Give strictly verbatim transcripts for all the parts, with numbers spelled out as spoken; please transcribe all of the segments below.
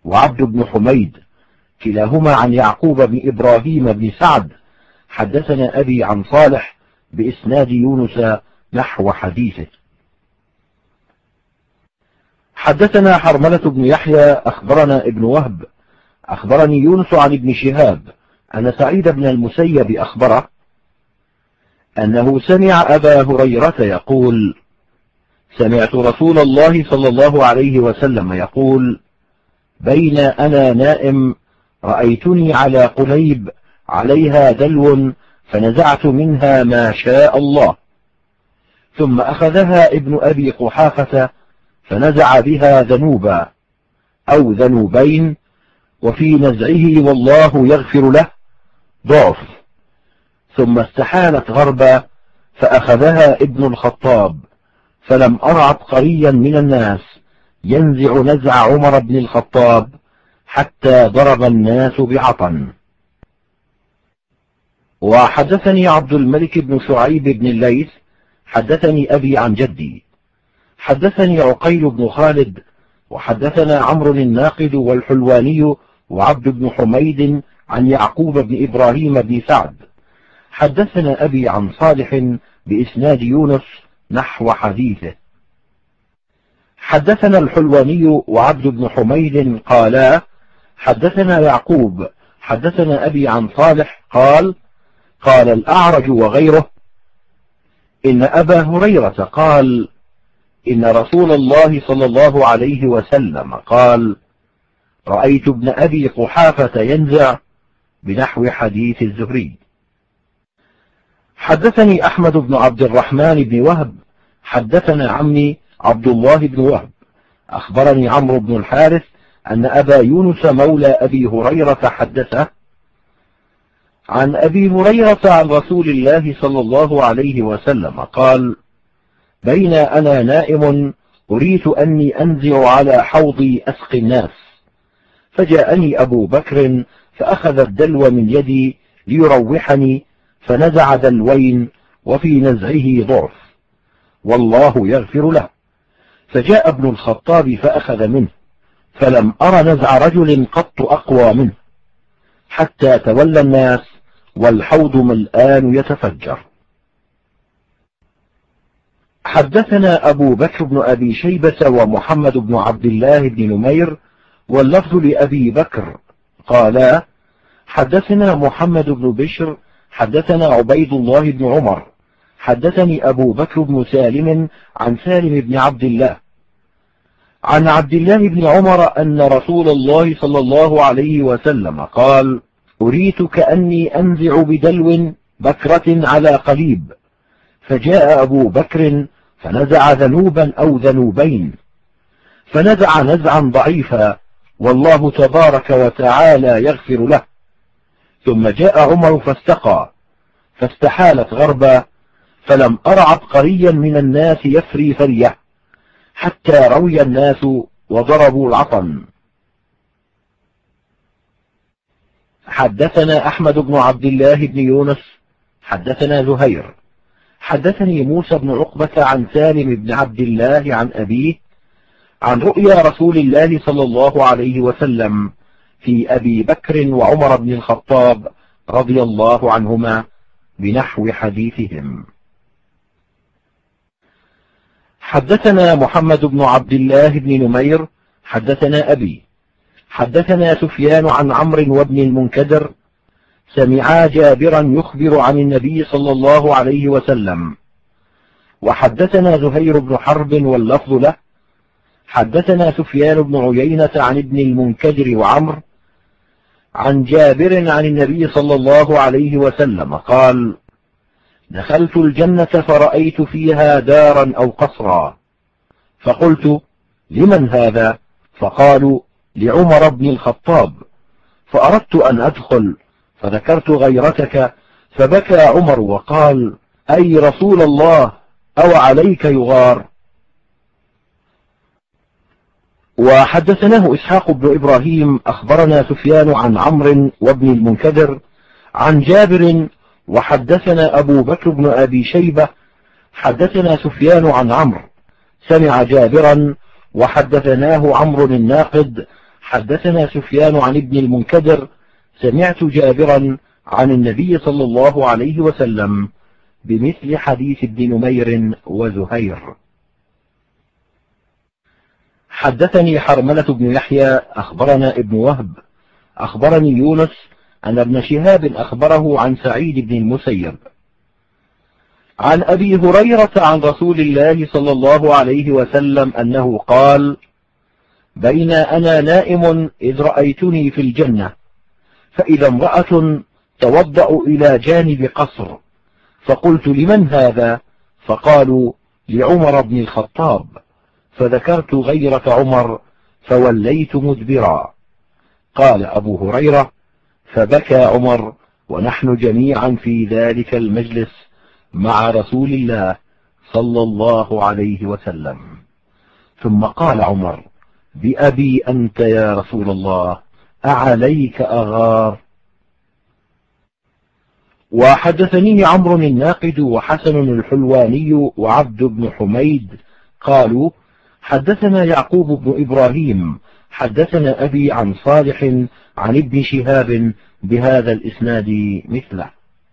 وعبد بن حميد كلاهما عن يعقوب بن إبراهيم بن سعد حدثنا أبي عن صالح بإسناد يونس نحو حديثه. حدثنا حرملة بن يحيى أخبرنا ابن وهب أخبرني يونس عن ابن شهاب أن سعيد بن المسيب أخبره أنه سمع أبا هريرة يقول: سمعت رسول الله صلى الله عليه وسلم يقول: بين أنا نائم رأيتني على قليب عليها دلو فنزعت منها ما شاء الله، ثم أخذها ابن أبي قحافة فنزع بها ذنوبا أو ذنوبين، وفي نزعه والله يغفر له ضعف، ثم استحالت غربا فأخذها ابن الخطاب، فلم أر عبقريا من الناس ينزع نزع عمر بن الخطاب حتى ضرب الناس بعطن. وحدثني عبد الملك بن شعيب بن الليث حدثني أبي عن جدي حدثني عقيل بن خالد وحدثنا عمرو الناقد والحلواني وعبد بن حميد عن يعقوب بن إبراهيم بن سعد حدثنا أبي عن صالح بإسناد يونس نحو حديثه. حدثنا الحلواني وعبد بن حميد قالا حدثنا يعقوب حدثنا أبي عن صالح قال: قال الأعرج وغيره: إن أبا هريرة قال: إن رسول الله صلى الله عليه وسلم قال: رأيت ابن أبي قحافة ينزع، بنحو حديث الزهري. حدثني أحمد بن عبد الرحمن بن وهب حدثنا عمي عبد الله بن وهب أخبرني عمرو بن الحارث أن أبا يونس مولى أبي هريرة حدثه عن أبي هريرة عن رسول الله صلى الله عليه وسلم قال: بين أنا نائم أريت أني أنزع على حوضي أسقي الناس، فجاءني أبو بكر فأخذ الدلو من يدي ليروحني، فنزع دلوين وفي نزعه ضعف، والله يغفر له، فجاء ابن الخطاب فأخذ منه، فلم أر نزع رجل قط أقوى منه، حتى تولى الناس والحوض ملآن يتفجر. حدثنا أبو بكر بن أبي شيبة ومحمد بن عبد الله بن نمير واللفظ لأبي بكر قالا: حدثنا محمد بن بشر حدثنا عبيد الله بن عمر حدثني أبو بكر بن سالم عن سالم بن عبد الله عن عبد الله بن عمر أن رسول الله صلى الله عليه وسلم قال: أريت كأني أنزع بدلو بكرة على قليب، فجاء أبو بكر فنزع ذنوبا أو ذنوبين، فنزع نزعا ضعيفا، والله تبارك وتعالى يغفر له، ثم جاء عمر فاستقى، فاستحالت غربا، فلم أر عبقريا من الناس يفري فريه، حتى روي الناس وضربوا العطن. حدثنا أحمد بن عبد الله بن يونس حدثنا زهير حدثني موسى بن عقبة عن سالم بن عبد الله عن أبيه عن رؤيا رسول الله صلى الله عليه وسلم في أبي بكر وعمر بن الخطاب رضي الله عنهما، بنحو حديثهم. حدثنا محمد بن عبد الله بن نمير حدثنا أبي حدثنا سفيان عن عمرو وابن المنكدر سمعا جابرا يخبر عن النبي صلى الله عليه وسلم. وحدثنا زهير بن حرب واللفظ له حدثنا سفيان بن عيينة عن ابن المنكدر وعمر عن جابر عن النبي صلى الله عليه وسلم قال: دخلت الجنة فرأيت فيها دارا أو قصرا، فقلت: لمن هذا؟ فقالوا: لعمر بن الخطاب. فأردت أن أدخل فذكرت غيرتك، فبكى عمر وقال: أي رسول الله، أو عليك يغار؟ وحدثناه إسحاق بن إبراهيم أخبرنا سفيان عن عمرو وابن المنكدر عن جابر. وحدثنا أبو بكر بن أبي شيبة حدثنا سفيان عن عمرو سمع جابرا، وحدثناه عمرو الناقد حدثنا سفيان عن ابن المنكدر سمعت جابرا عن النبي صلى الله عليه وسلم بمثل حديث ابن نمير وزهير. حدثني حرملة بن يحيى أخبرنا ابن وهب أخبرني يونس أن ابن شهاب أخبره عن سعيد بن المسيب عن أبي هريرة عن رسول الله صلى الله عليه وسلم أنه قال: بين أنا نائم إذ رأيتني في الجنة، فإذا امرأة توضأ إلى جانب قصر، فقلت: لمن هذا؟ فقالوا: لعمر بن الخطاب، فذكرت غيرة عمر فوليت مدبرا. قال أبو هريرة: فبكى عمر ونحن جميعا في ذلك المجلس مع رسول الله صلى الله عليه وسلم. ثم قال عمر: بأبي أنت يا رسول الله، أعليك أغار؟ وحدثني عمرو الناقد وحسن الحلواني وعبد بن حميد قالوا: حدثنا يعقوب بن إبراهيم حدثنا أبي عن صالح عن ابن شهاب بهذا الإسناد مثله.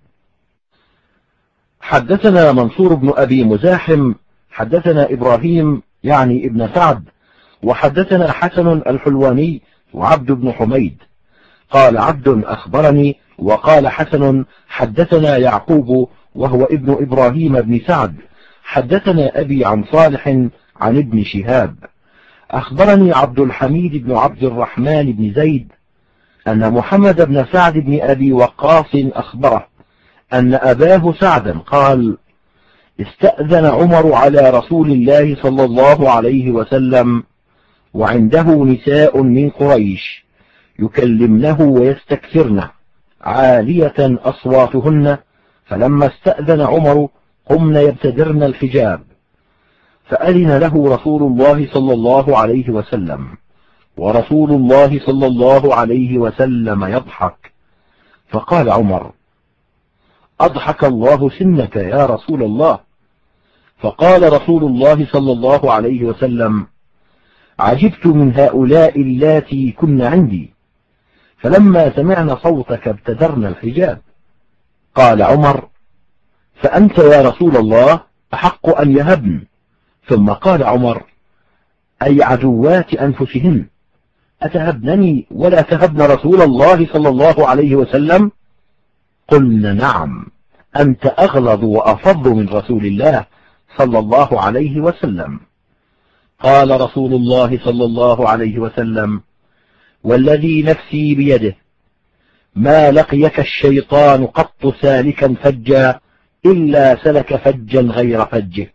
حدثنا منصور بن أبي مزاحم حدثنا إبراهيم يعني ابن سعد وحدثنا حسن الحلواني وعبد بن حميد. قال عبد: أخبرني، وقال حسن: حدثنا يعقوب وهو ابن إبراهيم بن سعد حدثنا أبي عن صالح عن ابن شهاب. أخبرني عبد الحميد بن عبد الرحمن بن زيد أن محمد بن سعد بن أبي وقاص أخبره أن أباه سعدا قال: استأذن عمر على رسول الله صلى الله عليه وسلم وعنده نساء من قريش يكلمنه ويستكثرنه عالية أصواتهن، فلما استأذن عمر قمن يبتدرن الحجاب، فأذن له رسول الله صلى الله عليه وسلم، ورسول الله صلى الله عليه وسلم يضحك. فقال عمر: أضحك الله سنك يا رسول الله. فقال رسول الله صلى الله عليه وسلم: عجبت من هؤلاء اللاتي كن عندي، فلما سمعن صوتك ابتدرن الحجاب. قال عمر: فأنت يا رسول الله أحق أن يهبن. ثم قال عمر: أي عدوات أنفسهن، أتهبنني ولا تهبن رسول الله صلى الله عليه وسلم؟ قلنا: نعم، أنت أغلظ وأفض من رسول الله صلى الله عليه وسلم. قال رسول الله صلى الله عليه وسلم: والذي نفسي بيده ما لقيك الشيطان قط سالكا فجا إلا سلك فجا غير فجك.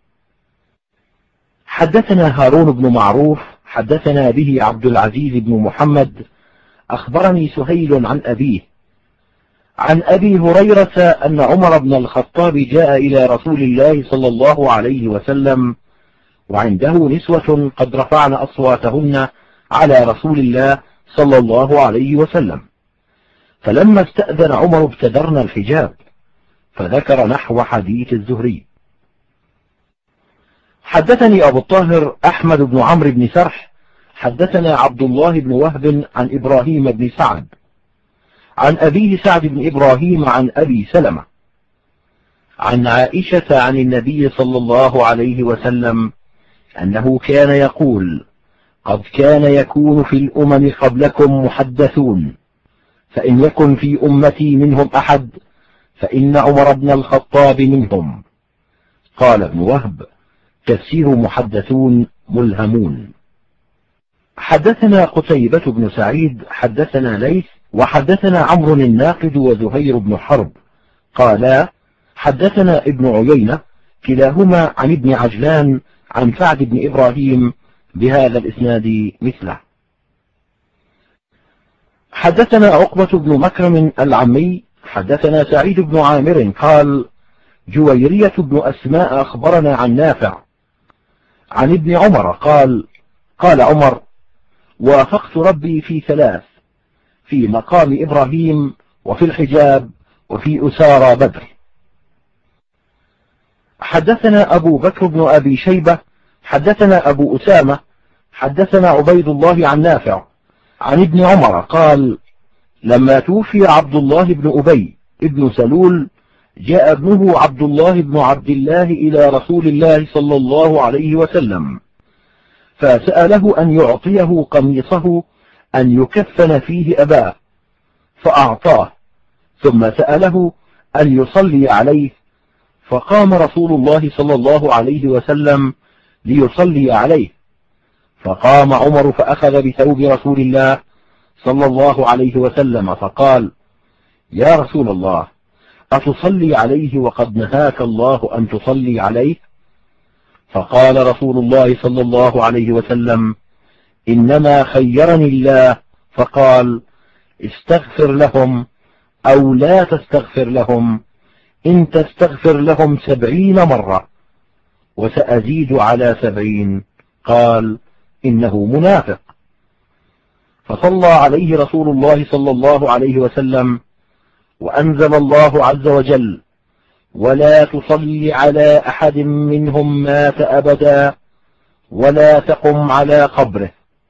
حدثنا هارون بن معروف حدثنا به عبد العزيز بن محمد أخبرني سهيل عن أبيه عن أبي هريرة أن عمر بن الخطاب جاء إلى رسول الله صلى الله عليه وسلم وعنده نسوة قد رفعن أصواتهن على رسول الله صلى الله عليه وسلم، فلما استأذن عمر ابتدرن الحجاب، فذكر نحو حديث الزهري. حدثني أبو الطاهر أحمد بن عمرو بن سرح حدثنا عبد الله بن وهب عن إبراهيم بن سعد عن أبيه سعد بن إبراهيم عن أبي سلمة عن عائشة عن النبي صلى الله عليه وسلم أنه كان يقول: قد كان يكون في الأمم قبلكم محدثون، فإن يكن في أمتي منهم أحد فإن عمر بن الخطاب منهم. قال ابن وهب: تفسير محدثون ملهمون. حدثنا قتيبة بن سعيد حدثنا ليث وحدثنا عمرو الناقد وزهير بن حرب قالا: حدثنا ابن عيينة كلاهما عن ابن عجلان عن سعد بن إبراهيم بهذا الإسناد مثله. حدثنا عقبة بن مكرم العمي حدثنا سعيد بن عامر قال: جويرية بن أسماء أخبرنا عن نافع عن ابن عمر قال: قال عمر: وافقت ربي في ثلاث، في مقام إبراهيم وفي الحجاب وفي أسارى بدر. حدثنا أبو بكر بن أبي شيبة حدثنا أبو أسامة حدثنا عبيد الله عن نافع عن ابن عمر قال: لما توفي عبد الله بن أبي ابن سلول جاء ابنه عبد الله بن عبد الله إلى رسول الله صلى الله عليه وسلم فسأله أن يعطيه قميصه أن يكفن فيه أباه، فأعطاه، ثم سأله أن يصلي عليه، فقام رسول الله صلى الله عليه وسلم ليصلي عليه، فقام عمر فأخذ بثوب رسول الله صلى الله عليه وسلم فقال: يا رسول الله، أتصلي عليه وقد نهاك الله أن تصلي عليه؟ فقال رسول الله صلى الله عليه وسلم: إنما خيرني الله فقال: استغفر لهم أو لا تستغفر لهم، إن تستغفر لهم سبعين مرة وسأزيد على سبعين، قال: إنه منافق. فصلى عليه رسول الله صلى الله عليه وسلم، وأنزل الله عز وجل: ولا تصل على أحد منهم مات أبدا ولا تقم على قبره.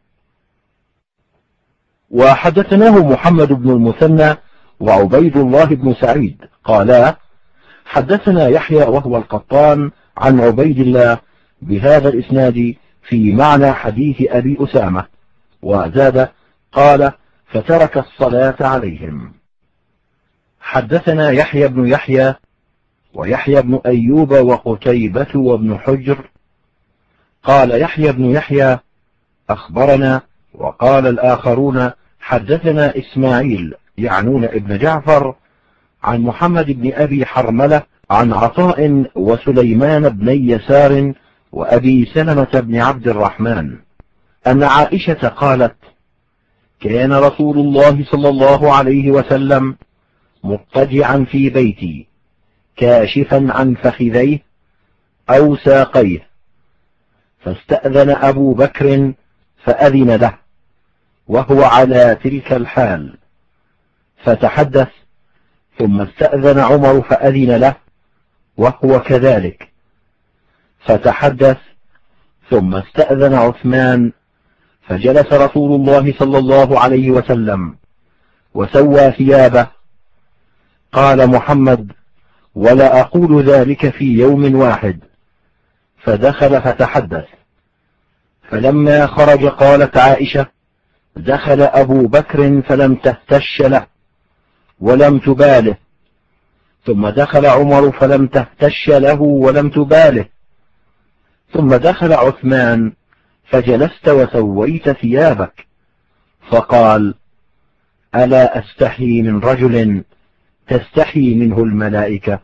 وحدثناه محمد بن المثنى وعبيد الله بن سعيد قالا: حدثنا يحيى وهو القطان عن عبيد الله بهذا الإسناد في معنى حديث أبي أسامة، وزاد قال: فترك الصلاة عليهم. حدثنا يحيى بن يحيى ويحيى بن أيوب وقتيبة وابن حجر. قال يحيى بن يحيى: أخبرنا، وقال الآخرون: حدثنا إسماعيل يعنون ابن جعفر عن محمد بن أبي حرملة عن عطاء وسليمان بن يسار وأبي سلمة بن عبد الرحمن أن عائشة قالت: كان رسول الله صلى الله عليه وسلم مضطجعا في بيتي كاشفا عن فخذيه أو ساقيه، فاستأذن أبو بكر فأذن له وهو على تلك الحال، فتحدث، ثم استأذن عمر فأذن له وهو كذلك، فتحدث، ثم استأذن عثمان، فجلس رسول الله صلى الله عليه وسلم وسوى ثيابه. قال محمد: ولا أقول ذلك في يوم واحد. فدخل فتحدث، فلما خرج قالت عائشة: دخل أبو بكر فلم تهتش له ولم تباله، ثم دخل عمر فلم تهتش له ولم تباله، ثم دخل عثمان فجلست وسويت ثيابك، فقال: ألا أستحي من رجل تستحي منه الملائكة؟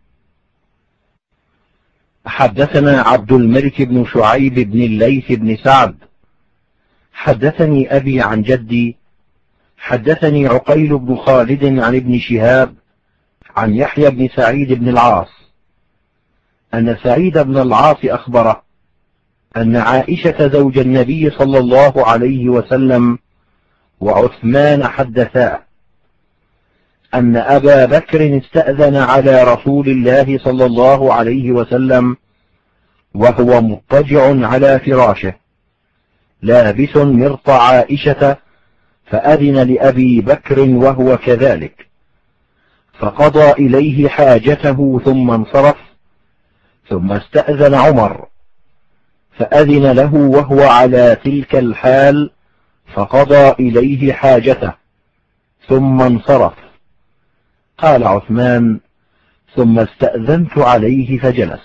حدثنا عبد الملك بن شعيب بن الليث بن سعد حدثني أبي عن جدي حدثني عقيل بن خالد عن ابن شهاب عن يحيى بن سعيد بن العاص أن سعيد بن العاص أخبره أن عائشة زوج النبي صلى الله عليه وسلم وعثمان حدثاه أن أبا بكر استأذن على رسول الله صلى الله عليه وسلم وهو مضطجع على فراشه لابس مرط عائشة، فأذن لأبي بكر وهو كذلك، فقضى إليه حاجته ثم انصرف، ثم استأذن عمر فأذن له وهو على تلك الحال، فقضى إليه حاجته ثم انصرف. قال عثمان: ثم استأذنت عليه فجلس،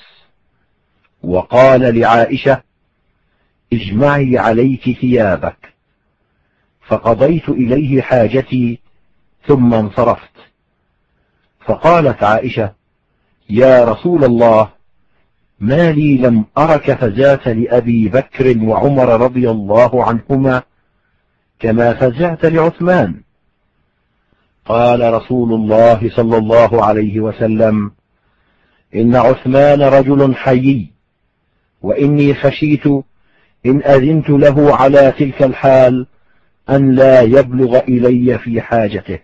وقال لعائشة: اجمعي عليك ثيابك، فقضيت إليه حاجتي ثم انصرفت. فقالت عائشة: يا رسول الله، ما لي لم أرك فزعت لأبي بكر وعمر رضي الله عنهما كما فزعت لعثمان. قال رسول الله صلى الله عليه وسلم: إن عثمان رجل حيي، وإني خشيت إن أذنت له على تلك الحال أن لا يبلغ إلي في حاجته.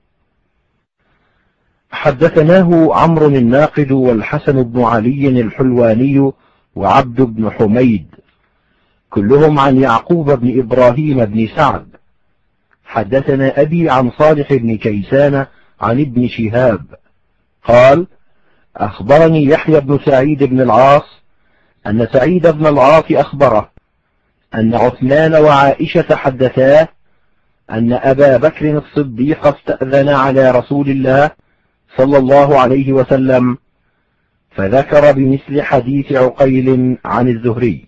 حدثناه عمرو الناقد والحسن بن علي الحلواني وعبد بن حميد كلهم عن يعقوب بن إبراهيم بن سعد حدثنا أبي عن صالح بن كيسان عن ابن شهاب قال أخبرني يحيى بن سعيد بن العاص أن سعيد بن العاص أخبره أن عثمان وعائشة حدثاه أن أبا بكر الصديق استأذن على رسول الله صلى الله عليه وسلم، فذكر بمثل حديث عقيل عن الزهري.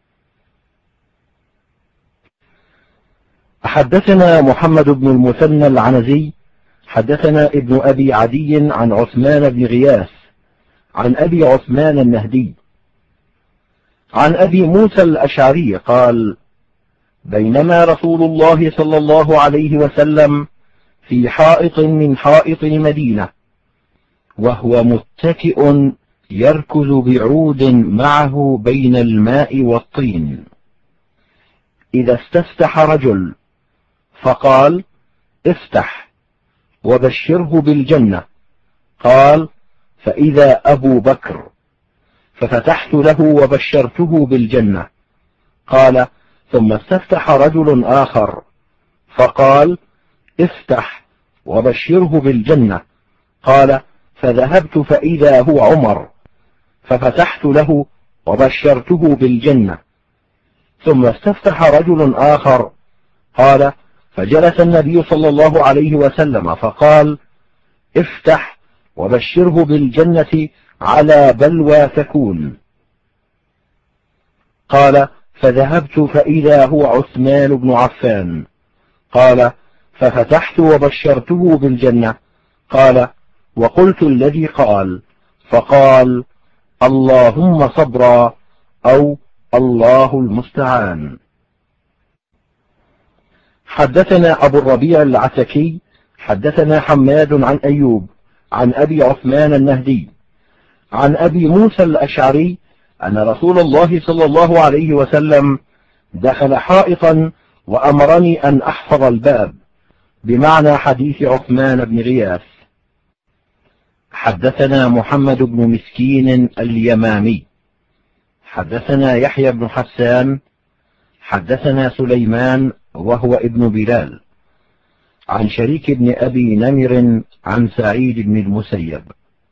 حدثنا محمد بن المثنى العنزي حدثنا ابن أبي عدي عن عثمان بن غياث عن أبي عثمان النهدي عن أبي موسى الأشعري قال بينما رسول الله صلى الله عليه وسلم في حائط من حائط المدينة وهو متكئ يركض بعود معه بين الماء والطين، إذا استفتح رجل فقال افتح وبشره بالجنة، قال فإذا أبو بكر، ففتحت له وبشرته بالجنة. قال ثم استفتح رجل آخر فقال افتح وبشره بالجنة، قال فذهبت فإذا هو عمر، ففتحت له وبشرته بالجنة. ثم استفتح رجل آخر قال فجلس النبي صلى الله عليه وسلم فقال افتح وبشره بالجنة على بلوى تكون، قال فذهبت فإذا هو عثمان بن عفان، قال ففتحت وبشرته بالجنة، قال وقلت الذي قال، فقال اللهم صبرا أو الله المستعان. حدثنا أبو الربيع العتكي حدثنا حماد عن أيوب عن أبي عثمان النهدي عن أبي موسى الأشعري أن رسول الله صلى الله عليه وسلم دخل حائطا وأمرني أن أحفظ الباب، بمعنى حديث عثمان بن غياث. حدثنا محمد بن مسكين اليمامي حدثنا يحيى بن حسان حدثنا سليمان وهو ابن بلال عن شريك بن أبي نمر عن سعيد بن المسيب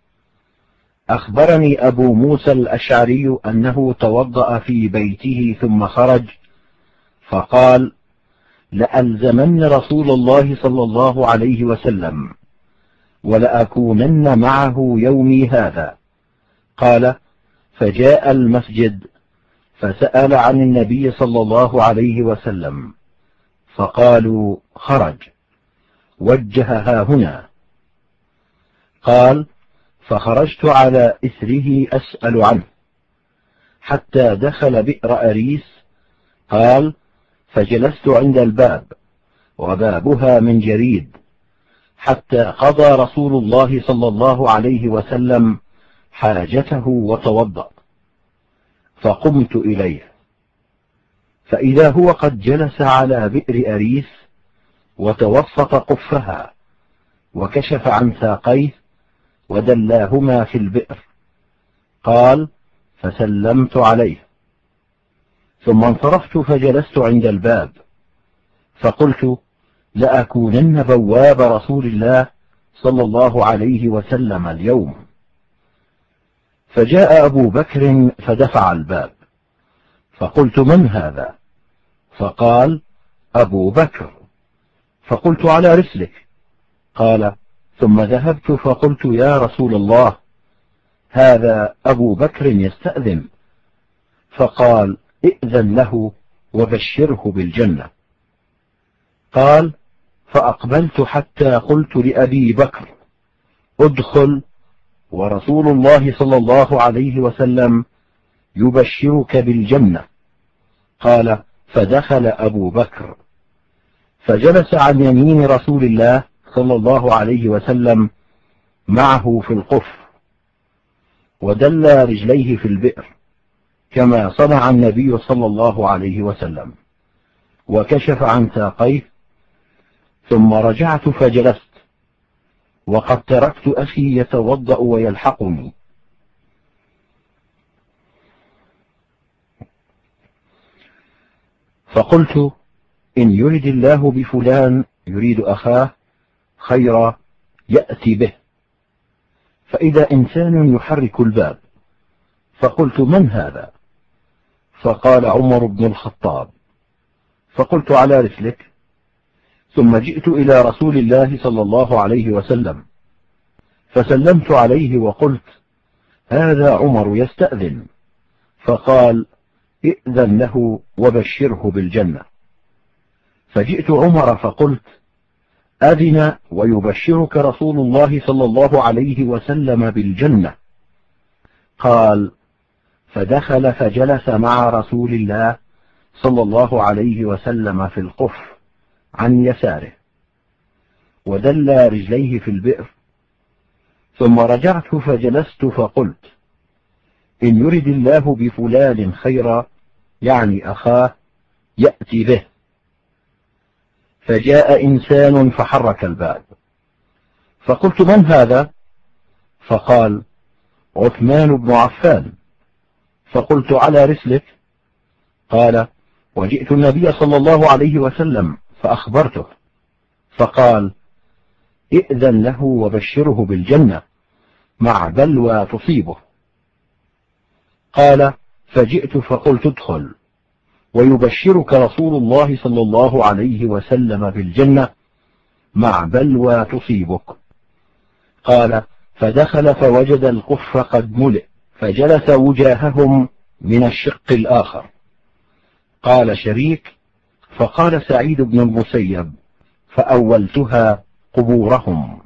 أخبرني أبو موسى الأشعري أنه توضأ في بيته ثم خرج فقال لألزمن رسول الله صلى الله عليه وسلم ولأكونن معه يومي هذا. قال فجاء المسجد فسأل عن النبي صلى الله عليه وسلم فقالوا خرج وجهها هنا. قال فخرجت على إثره أسأل عنه حتى دخل بئر أريس. قال فجلست عند الباب وبابها من جريد حتى قضى رسول الله صلى الله عليه وسلم حاجته وتوضأ، فقمت إليه فإذا هو قد جلس على بئر أريس وتوسط قفها وكشف عن ساقيه ودلاهما في البئر. قال فسلمت عليه ثم انصرفت فجلست عند الباب فقلت لأكونن بواب رسول الله صلى الله عليه وسلم اليوم. فجاء أبو بكر فدفع الباب فقلت من هذا؟ فقال أبو بكر. فقلت على رسلك. قال ثم ذهبت فقلت يا رسول الله هذا أبو بكر يستأذن. فقال ائذن له وبشره بالجنة. قال فأقبلت حتى قلت لأبي بكر ادخل ورسول الله صلى الله عليه وسلم يبشرك بالجنة. قال فدخل أبو بكر فجلس عن يمين رسول الله صلى الله عليه وسلم معه في القفر ودلى رجليه في البئر كما صنع النبي صلى الله عليه وسلم، وكشف عن ساقيه. ثم رجعت فجلست وقد تركت أخي يتوضأ ويلحقني. فقلت إن يرد الله بفلان يريد أخاه خيرا يأتي به. فإذا إنسان يحرك الباب، فقلت: من هذا؟ فقال: عمر بن الخطاب. فقلت: على رسلك. ثم جئت إلى رسول الله صلى الله عليه وسلم، فسلمت عليه وقلت: هذا عمر يستأذن. فقال: ائذن له وبشره بالجنة. فجئت عمر فقلت: أذن ويبشرك رسول الله صلى الله عليه وسلم بالجنة. قال: فدخل فجلس مع رسول الله صلى الله عليه وسلم في القف عن يساره، ودل رجليه في البئر. ثم رجعت فجلست فقلت: إن يرد الله بفلان خيرا، يعني أخاه، يأتي به. فجاء إنسان فحرك الباب، فقلت: من هذا؟ فقال: عثمان بن عفان. فقلت: على رسلك. قال: وجئت النبي صلى الله عليه وسلم فأخبرته، فقال: ائذن له وبشره بالجنة مع بلوى تصيبه. قال: فجئت فقلت: ادخل ويبشرك رسول الله صلى الله عليه وسلم بالجنة مع بلوى تصيبك. قال: فدخل فوجد القف قد ملئ، فجلس وجاههم من الشق الآخر. قال شريك: فقال سعيد بن المسيب: فأولتها قبورهم.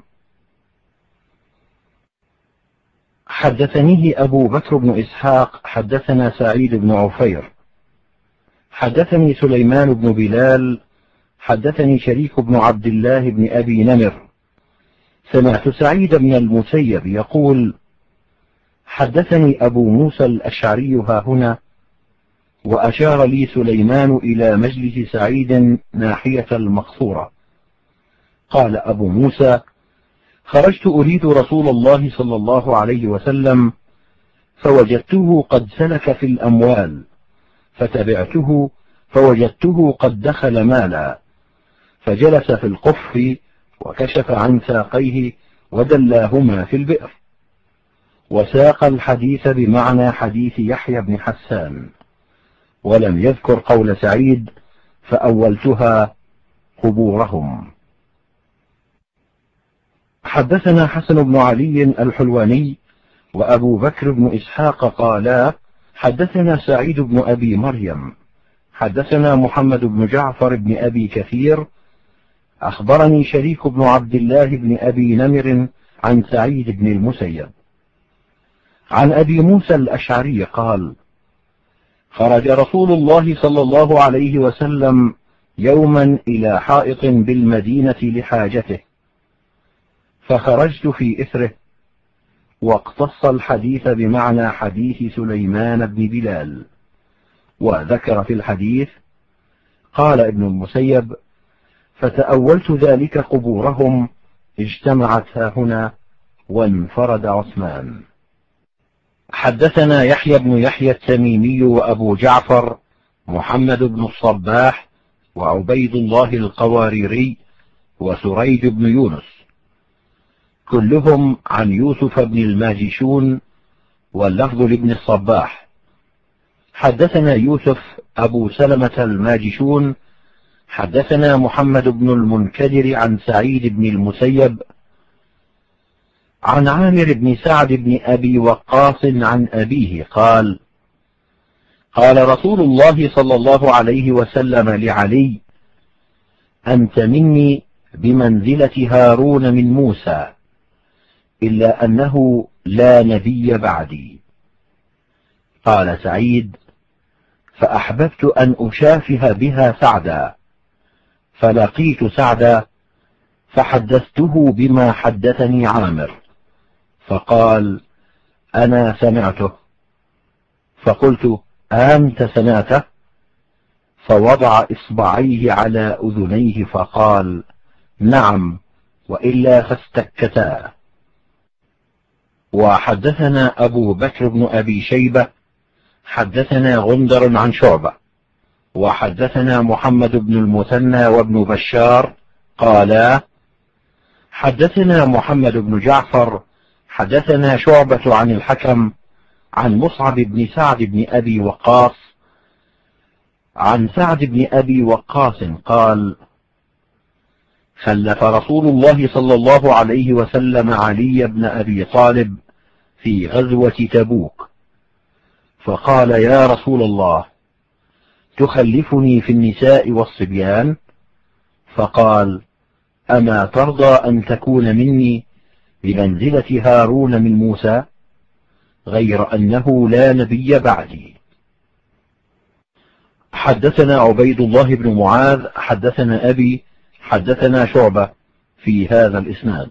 حدثنيه أبو بكر بن إسحاق حدثنا سعيد بن عفير حدثني سليمان بن بلال حدثني شريك بن عبد الله بن أبي نمر سمعت سعيد بن المسيب يقول: حدثني أبو موسى الأشعري هاهنا، وأشار لي سليمان إلى مجلس سعيد ناحية المقصورة. قال أبو موسى: خرجت أريد رسول الله صلى الله عليه وسلم، فوجدته قد سلك في الأموال، فتبعته فوجدته قد دخل مالا، فجلس في القف وكشف عن ساقيه ودلاهما في البئر. وساق الحديث بمعنى حديث يحيى بن حسان، ولم يذكر قول سعيد: فأولتها قبورهم. حدثنا حسن بن علي الحلواني وأبو بكر بن إسحاق قالا: حدثنا سعيد بن أبي مريم حدثنا محمد بن جعفر بن أبي كثير أخبرني شريك بن عبد الله بن أبي نمر عن سعيد بن المسيب عن أبي موسى الأشعري قال: خرج رسول الله صلى الله عليه وسلم يوما إلى حائط بالمدينة لحاجته، فخرجت في إثره، واقتص الحديث بمعنى حديث سليمان بن بلال. وذكر في الحديث: قال ابن المسيب: فتأولت ذلك قبورهم، اجتمعت هاهنا، وانفرد عثمان. حدثنا يحيى بن يحيى التميمي وأبو جعفر محمد بن الصباح وعبيد الله القواريري وسريج بن يونس، كلهم عن يوسف بن الماجشون، واللفظ لابن الصباح. حدثنا يوسف أبو سلمة الماجشون حدثنا محمد بن المنكدر عن سعيد بن المسيب عن عامر بن سعد بن أبي وقاص عن أبيه قال: قال رسول الله صلى الله عليه وسلم لعلي: أنت مني بمنزلة هارون من موسى، إلا أنه لا نبي بعدي. قال سعيد: فأحببت أن أشافه بها سعدا، فلقيت سعدا فحدثته بما حدثني عامر، فقال: أنا سمعته. فقلت: أنت سمعته؟ فوضع إصبعيه على أذنيه فقال: نعم، وإلا فاستكتا. وحدثنا أبو بكر بن أبي شيبة حدثنا غندر عن شعبة، وحدثنا محمد بن المثنى وابن بشار قالا: حدثنا محمد بن جعفر حدثنا شعبة عن الحكم عن مصعب بن سعد بن أبي وقاص عن سعد بن أبي وقاص قال: خلف رسول الله صلى الله عليه وسلم علي بن أبي طالب في غزوة تبوك، فقال: يا رسول الله، تخلفني في النساء والصبيان؟ فقال: أما ترضى أن تكون مني بمنزلة هارون من موسى، غير أنه لا نبي بعدي. حدثنا عبيد الله بن معاذ حدثنا أبي حدثنا شعبة في هذا الإسناد.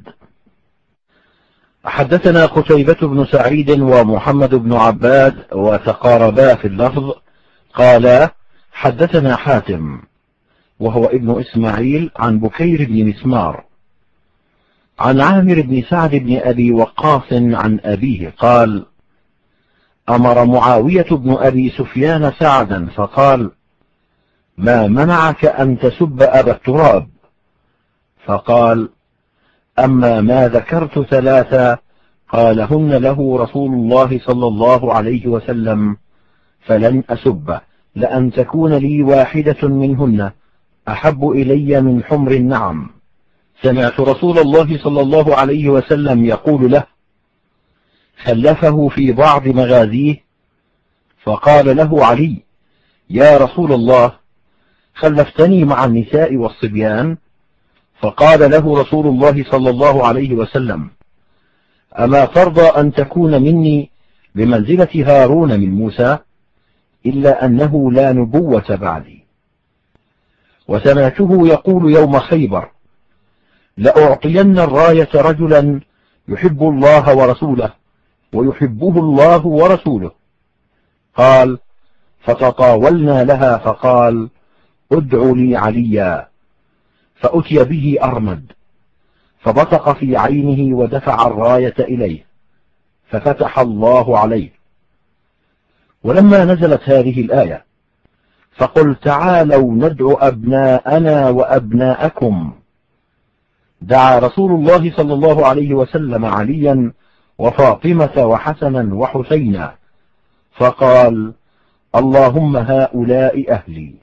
حدثنا قتيبة بن سعيد ومحمد بن عباد وتقاربا في اللفظ قالا: حدثنا حاتم وهو ابن إسماعيل عن بكير بن مسمار عن عامر بن سعد بن أبي وقاص عن أبيه قال: أمر معاوية بن أبي سفيان سعدا فقال: ما منعك أن تسب أبا التراب؟ فقال: أما ما ذكرت ثلاثة قالهن له رسول الله صلى الله عليه وسلم فلن أسب، لأن تكون لي واحدة منهن أحب إلي من حمر النعم. سمعت رسول الله صلى الله عليه وسلم يقول له: خلفه في بعض مغازيه، فقال له علي: يا رسول الله، خلفتني مع النساء والصبيان؟ فقال له رسول الله صلى الله عليه وسلم: أما ترضى أن تكون مني بمنزلة هارون من موسى، إلا أنه لا نبوة بعدي. وسمعته يقول يوم خيبر: لأعطين الراية رجلا يحب الله ورسوله ويحبه الله ورسوله. قال: فتطاولنا لها، فقال: ادع لي عليا. فأتي به أرمد، فبصق في عينه ودفع الراية إليه، ففتح الله عليه. ولما نزلت هذه الآية: فقل تعالوا ندعو أبناءنا وأبناءكم، دعا رسول الله صلى الله عليه وسلم عليا وفاطمة وحسنا وحسينا، فقال: اللهم هؤلاء أهلي.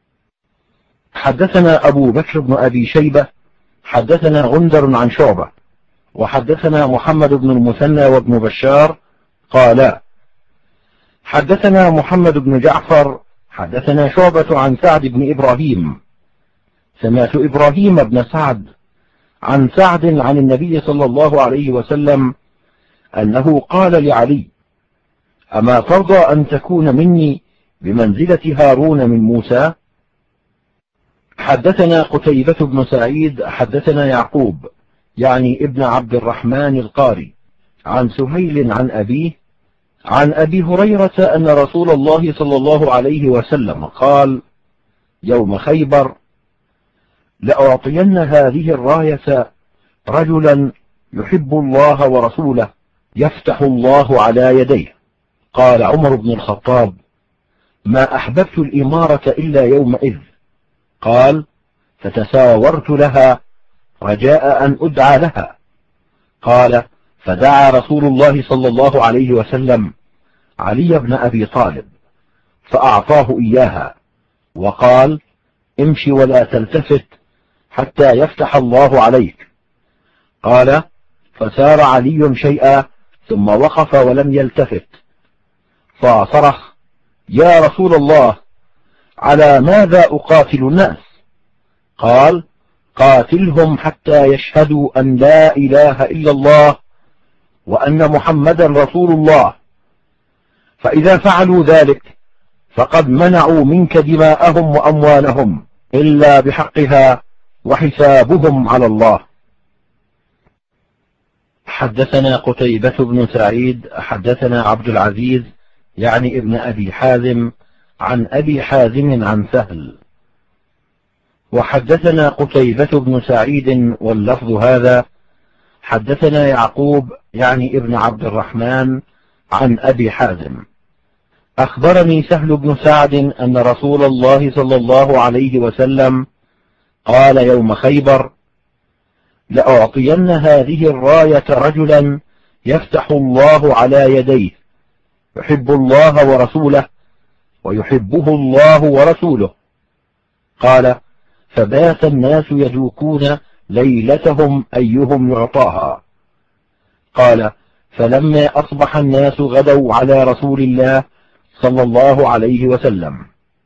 حدثنا أبو بكر بن أبي شيبة حدثنا غندر عن شعبة وحدثنا محمد بن المثنى وابن بشار قالا: حدثنا محمد بن جعفر حدثنا شعبة عن سعد بن إبراهيم. سمعت إبراهيم بن سعد عن سعد عن النبي صلى الله عليه وسلم أنه قال لعلي: أما ترضى أن تكون مني بمنزلة هارون من موسى؟ حدثنا قتيبة بن سعيد حدثنا يعقوب يعني ابن عبد الرحمن القاري عن سهيل عن أبيه عن أبي هريرة أن رسول الله صلى الله عليه وسلم قال يوم خيبر: لأعطين هذه الراية رجلا يحب الله ورسوله يفتح الله على يديه. قال عمر بن الخطاب: ما أحببت الإمارة إلا يومئذ. قال: فتساورت لها رجاء أن أدعى لها. قال: فدعا رسول الله صلى الله عليه وسلم علي بن أبي طالب فأعطاه إياها، وقال: امشي ولا تلتفت حتى يفتح الله عليك. قال: فسار علي شيئا ثم وقف ولم يلتفت، فصرخ: يا رسول الله، على ماذا أقاتل الناس؟ قال: قاتلهم حتى يشهدوا أن لا إله إلا الله وأن محمدا رسول الله، فإذا فعلوا ذلك فقد منعوا منك دماءهم وأموالهم إلا بحقها وحسابهم على الله. حدثنا قتيبة بن سعيد حدثنا عبد العزيز يعني ابن أبي حازم عن أبي حازم عن سهل. وحدثنا قتيبة بن سعيد واللفظ هذا: حدثنا يعقوب يعني ابن عبد الرحمن عن أبي حازم أخبرني سهل بن سعد أن رسول الله صلى الله عليه وسلم قال يوم خيبر: لأعطين هذه الراية رجلا يفتح الله على يديه، يحب الله ورسوله ويحبه الله ورسوله. قال: فبات الناس يدوكون ليلتهم أيهم يعطاها. قال: فلما أصبح الناس غدوا على رسول الله صلى الله عليه وسلم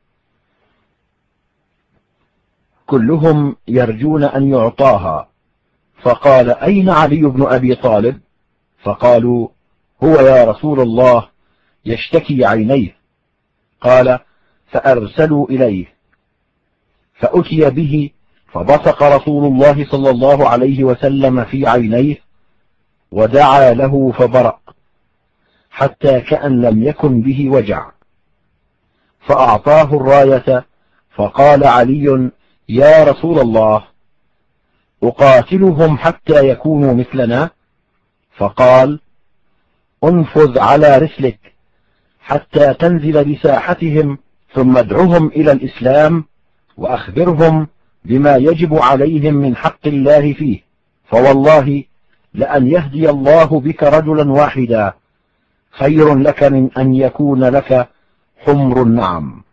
كلهم يرجون أن يعطاها، فقال: أين علي بن أبي طالب؟ فقالوا: هو يا رسول الله يشتكي عينيه. قال: فأرسلوا إليه، فأتي به، فبصق رسول الله صلى الله عليه وسلم في عينيه ودعا له فبرأ حتى كأن لم يكن به وجع، فأعطاه الراية. فقال علي: يا رسول الله، أقاتلهم حتى يكونوا مثلنا؟ فقال: انفذ على رسلك حتى تنزل بساحتهم، ثم ادعهم إلى الإسلام وأخبرهم بما يجب عليهم من حق الله فيه، فوالله لأن يهدي الله بك رجلا واحدا خير لك من أن يكون لك حمر النعم.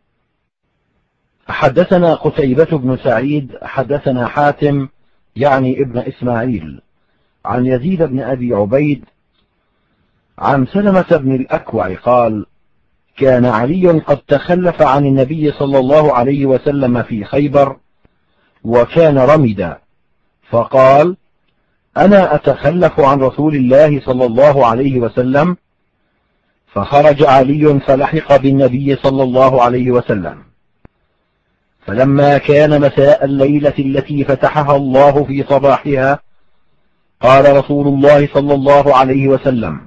حدثنا قتيبة بن سعيد حدثنا حاتم يعني ابن إسماعيل عن يزيد بن أبي عبيد عن سلمة بن الأكوع قال: كان علي قد تخلف عن النبي صلى الله عليه وسلم في خيبر وكان رمدا، فقال: أنا أتخلف عن رسول الله صلى الله عليه وسلم. فخرج علي فلحق بالنبي صلى الله عليه وسلم، فلما كان مساء الليلة التي فتحها الله في صباحها قال رسول الله صلى الله عليه وسلم: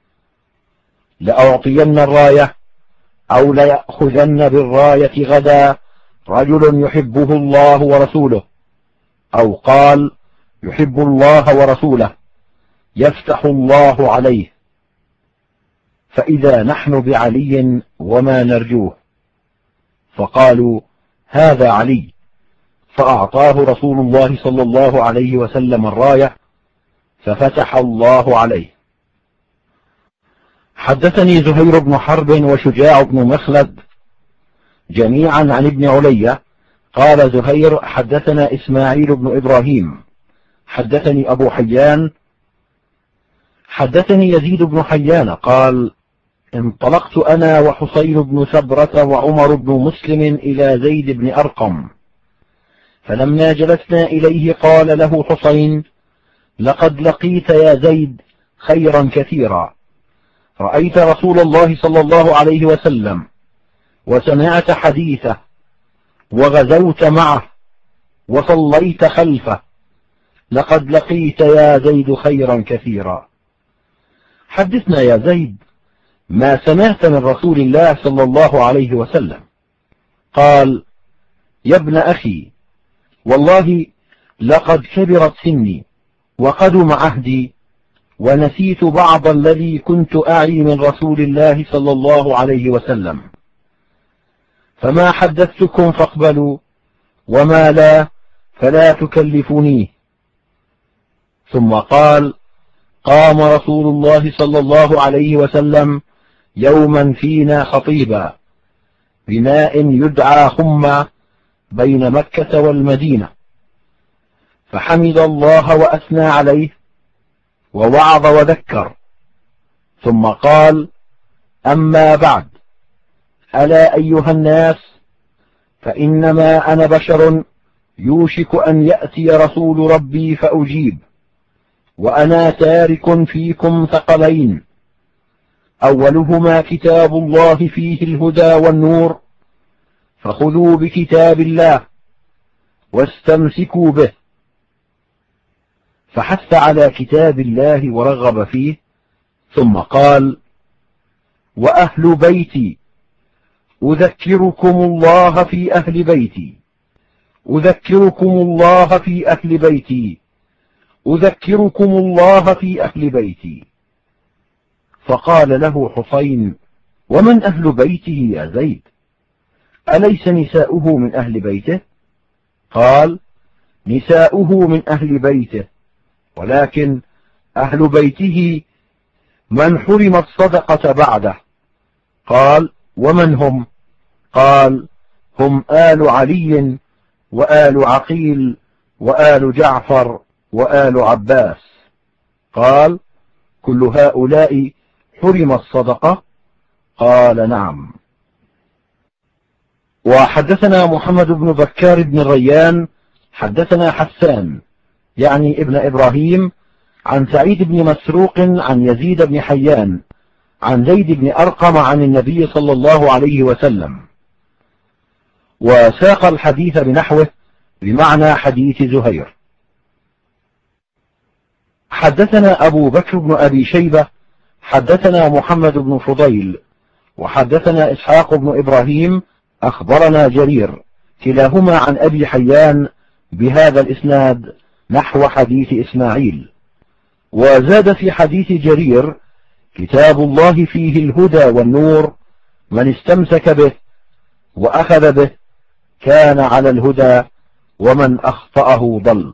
لأعطين الراية أو ليأخذن بالراية غدا رجل يحبه الله ورسوله، أو قال: يحب الله ورسوله يفتح الله عليه، فإذا نحن بعلي وما نرجوه. فقالوا: هذا علي. فأعطاه رسول الله صلى الله عليه وسلم الراية ففتح الله عليه. حدثني زهير بن حرب وشجاع بن مخلد جميعا عن ابن علي قال زهير: حدثنا إسماعيل بن إبراهيم حدثني أبو حيان حدثني يزيد بن حيان قال: انطلقت أنا وحسين بن سبرة وعمر بن مسلم إلى زيد بن أرقم، فلما جلسنا إليه قال له حسين: لقد لقيت يا زيد خيرا كثيرا، رأيت رسول الله صلى الله عليه وسلم وسمعت حديثه وغزوت معه وصليت خلفه، لقد لقيت يا زيد خيرا كثيرا. حدثنا يا زيد ما سمعت من رسول الله صلى الله عليه وسلم. قال: يا ابن أخي، والله لقد كبرت سني وقدم عهدي ونسيت بعض الذي كنت أعي من رسول الله صلى الله عليه وسلم، فما حدثتكم فاقبلوا، وما لا فلا تكلفونيه. ثم قال: قام رسول الله صلى الله عليه وسلم يوما فينا خطيبا بماء يدعى خمة بين مكة والمدينة، فحمد الله وأثنى عليه ووعظ وذكر، ثم قال: أما بعد، ألا أيها الناس، فإنما أنا بشر يوشك أن يأتي رسول ربي فأجيب، وأنا تارك فيكم ثقلين، أولهما كتاب الله فيه الهدى والنور، فخذوا بكتاب الله واستمسكوا به. فحث على كتاب الله ورغب فيه، ثم قال: وأهل بيتي، أذكركم الله في أهل بيتي، أذكركم الله في أهل بيتي، أذكركم الله في أهل بيتي. فقال له حسين: ومن أهل بيته يا زيد؟ أليس نساؤه من أهل بيته؟ قال: نساؤه من أهل بيته، ولكن أهل بيته من حرم الصدقة بعده. قال: ومن هم؟ قال: هم آل علي وآل عقيل وآل جعفر وآل عباس. قال: كل هؤلاء حرم الصدقة؟ قال: نعم. وحدثنا محمد بن بكار بن الريان حدثنا حسان يعني ابن إبراهيم عن سعيد بن مسروق عن يزيد بن حيان عن زيد بن أرقم عن النبي صلى الله عليه وسلم، وساق الحديث بنحوه بمعنى حديث زهير. حدثنا أبو بكر بن أبي شيبة حدثنا محمد بن فضيل وحدثنا إسحاق بن إبراهيم أخبرنا جرير كلاهما عن أبي حيان بهذا الإسناد نحو حديث إسماعيل. وزاد في حديث جرير: كتاب الله فيه الهدى والنور، من استمسك به وأخذ به كان على الهدى، ومن أخطأه ضل.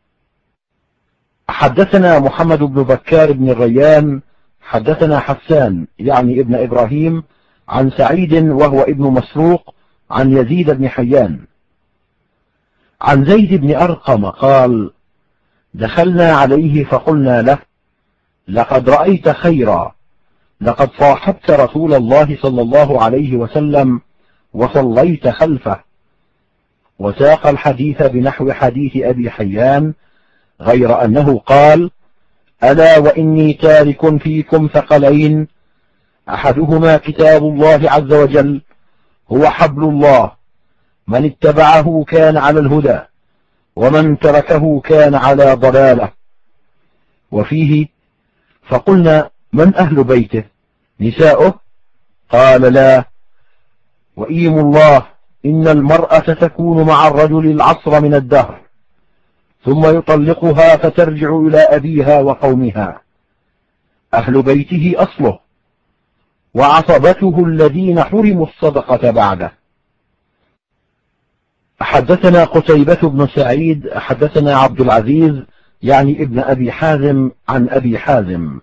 حدثنا محمد بن بكار بن الريان حدثنا حسان يعني ابن إبراهيم عن سعيد وهو ابن مسروق عن يزيد بن حيان عن زيد بن أرقم قال: دخلنا عليه فقلنا له: لقد رأيت خيرا، لقد صاحبت رسول الله صلى الله عليه وسلم وصليت خلفه. وساق الحديث بنحو حديث أبي حيان، غير أنه قال: ألا وإني تارك فيكم ثقلين، أحدهما كتاب الله عز وجل هو حبل الله، من اتبعه كان على الهدى، ومن تركه كان على ضلالة. وفيه: فقلنا: من أهل بيته؟ نساؤه؟ قال: لا، وإيم الله إن المرأة تكون مع الرجل العصر من الدهر، ثم يطلقها فترجع إلى أبيها وقومها. أهل بيته أصله، وعصبته الذين حرموا الصدقة بعده. حدثنا قتيبة بن سعيد حدثنا عبد العزيز يعني ابن أبي حازم عن أبي حازم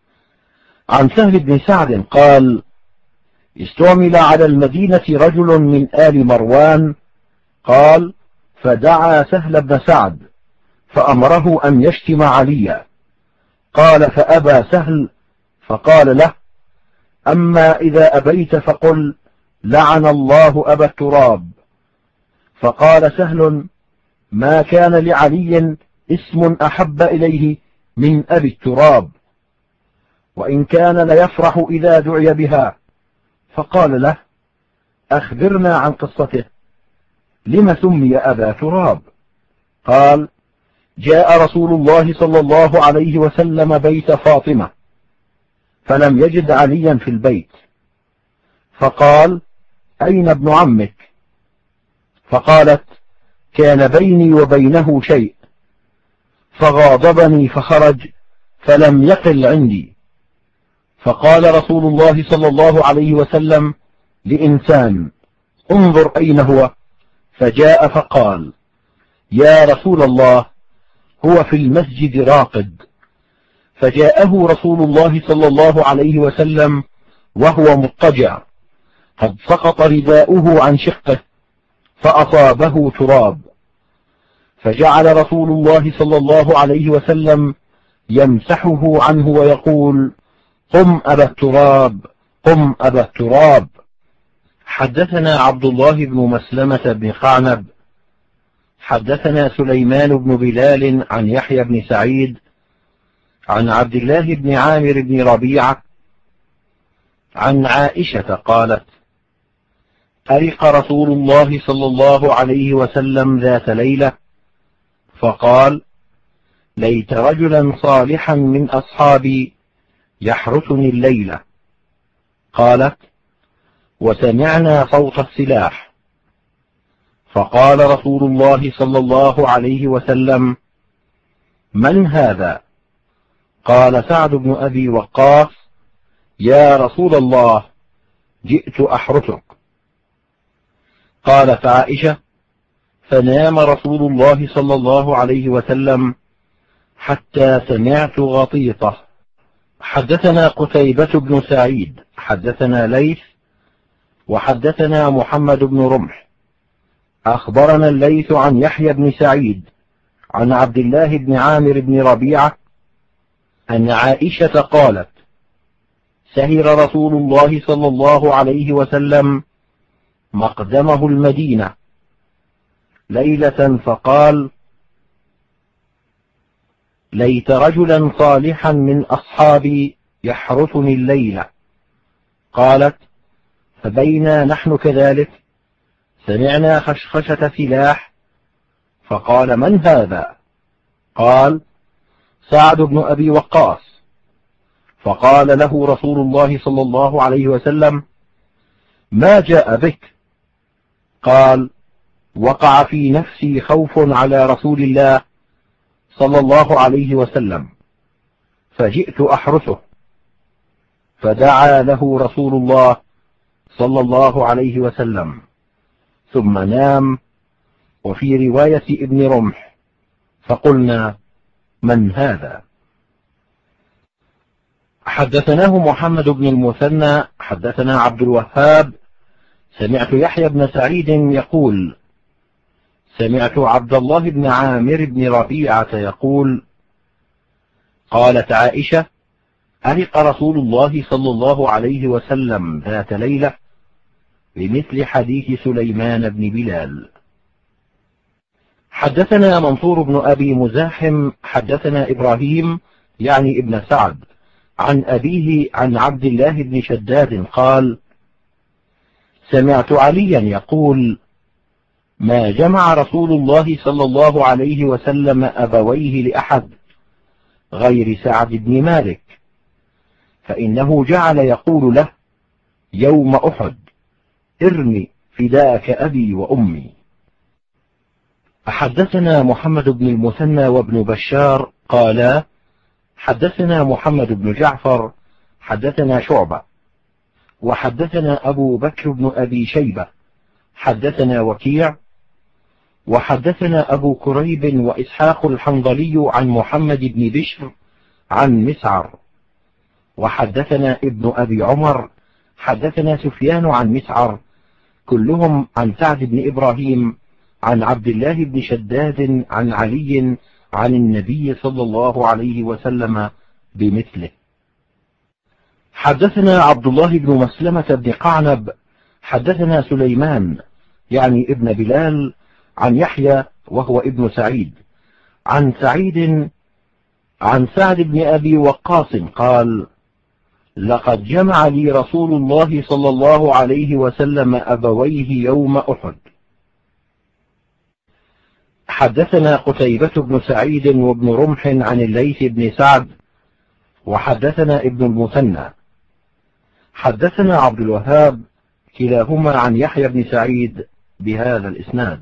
عن سهل بن سعد قال: استعمل على المدينة رجل من آل مروان، قال: فدعا سهل بن سعد فأمره أن يشتم عليا، قال: فأبى سهل، فقال له: أما إذا أبيت فقل: لعن الله أبا التراب. فقال سهل: ما كان لعلي اسم أحب إليه من أبي التراب، وإن كان ليفرح إذا دعي بها. فقال له: أخبرنا عن قصته، لم سمي أبا تراب؟ قال: جاء رسول الله صلى الله عليه وسلم بيت فاطمة فلم يجد عليا في البيت، فقال: أين ابن عمك؟ فقالت: كان بيني وبينه شيء، فغاضبني فخرج فلم يقل عندي. فقال رسول الله صلى الله عليه وسلم لإنسان: انظر أين هو؟ فجاء فقال: يا رسول الله، هو في المسجد راقد. فجاءه رسول الله صلى الله عليه وسلم وهو مضطجع، قد سقط رداؤه عن شقه فأصابه تراب، فجعل رسول الله صلى الله عليه وسلم يمسحه عنه ويقول: قم أبا التراب، قم أبا التراب. حدثنا عبد الله بن مسلمة بن قعنب حدثنا سليمان بن بلال عن يحيى بن سعيد عن عبد الله بن عامر بن ربيعة عن عائشة قالت: أرق رسول الله صلى الله عليه وسلم ذات ليلة فقال: ليت رجلا صالحا من أصحابي يحرسني الليلة. قالت: وسمعنا صوت السلاح، فقال رسول الله صلى الله عليه وسلم: من هذا؟ قال سعد بن أبي وقاص: يا رسول الله، جئت أحرسك. قالت عائشة: فنام رسول الله صلى الله عليه وسلم حتى سمعت غطيطه. حدثنا قتيبة بن سعيد حدثنا ليث وحدثنا محمد بن رمح أخبرنا الليث عن يحيى بن سعيد عن عبد الله بن عامر بن ربيعة أن عائشة قالت: سهر رسول الله صلى الله عليه وسلم مقدمه المدينة ليلة فقال: ليت رجلا صالحا من أصحابي يحرسني الليلة. قالت: فبينا نحن كذلك سمعنا خشخشة سلاح، فقال: من هذا؟ قال: سعد بن أبي وقاص. فقال له رسول الله صلى الله عليه وسلم: ما جاء بك؟ قال: وقع في نفسي خوف على رسول الله صلى الله عليه وسلم، فجئت أحرسه. فدعا له رسول الله صلى الله عليه وسلم ثم نام. وفي رواية ابن رمح: فقلنا: من هذا؟ حدثناه محمد بن المثنى حدثنا عبد الوهاب سمعت يحيى بن سعيد يقول: سمعت عبد الله بن عامر بن ربيعة يقول: قالت عائشة: أرق رسول الله صلى الله عليه وسلم ذات ليلة بمثل حديث سليمان بن بلال. حدثنا منصور بن أبي مزاحم حدثنا إبراهيم يعني ابن سعد عن أبيه عن عبد الله بن شداد قال: سمعت عليا يقول: ما جمع رسول الله صلى الله عليه وسلم أبويه لأحد غير سعد بن مالك، فإنه جعل يقول له يوم أحد: ارمي فداك أبي وأمي. حدثنا محمد بن المثنى وابن بشار قالا: حدثنا محمد بن جعفر حدثنا شعبة وحدثنا أبو بكر بن أبي شيبة حدثنا وكيع وحدثنا أبو كريب وإسحاق الحنظلي عن محمد بن بشر عن مسعر وحدثنا ابن أبي عمر حدثنا سفيان عن مسعر كلهم عن سعد بن إبراهيم عن عبد الله بن شداد عن علي عن النبي صلى الله عليه وسلم بمثله. حدثنا عبد الله بن مسلمة بن قعنب حدثنا سليمان يعني ابن بلال عن يحيى وهو ابن سعيد عن سعيد عن سعد بن أبي وقاص قال: لقد جمع لي رسول الله صلى الله عليه وسلم أبويه يوم أحد. حدثنا قتيبة بن سعيد وابن رمح عن الليث بن سعد وحدثنا ابن المثنى حدثنا عبد الوهاب كلاهما عن يحيى بن سعيد بهذا الإسناد.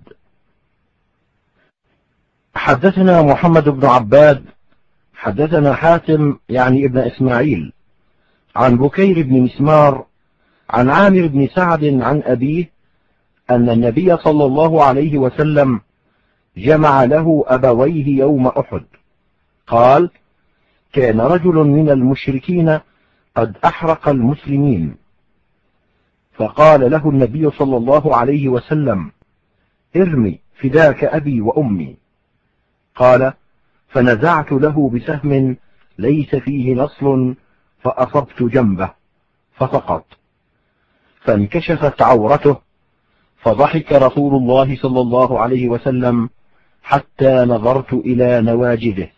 حدثنا محمد بن عباد حدثنا حاتم يعني ابن إسماعيل عن بكير بن مسمار عن عامر بن سعد عن أبيه أن النبي صلى الله عليه وسلم جمع له أبويه يوم أحد. قال: كان رجل من المشركين قد أحرق المسلمين، فقال له النبي صلى الله عليه وسلم: ارمي فداك أبي وأمي. قال: فنزعت له بسهم ليس فيه نصل فأصبت جنبه فسقط، فانكشفت عورته، فضحك رسول الله صلى الله عليه وسلم حتى نظرت إلى نواجذه.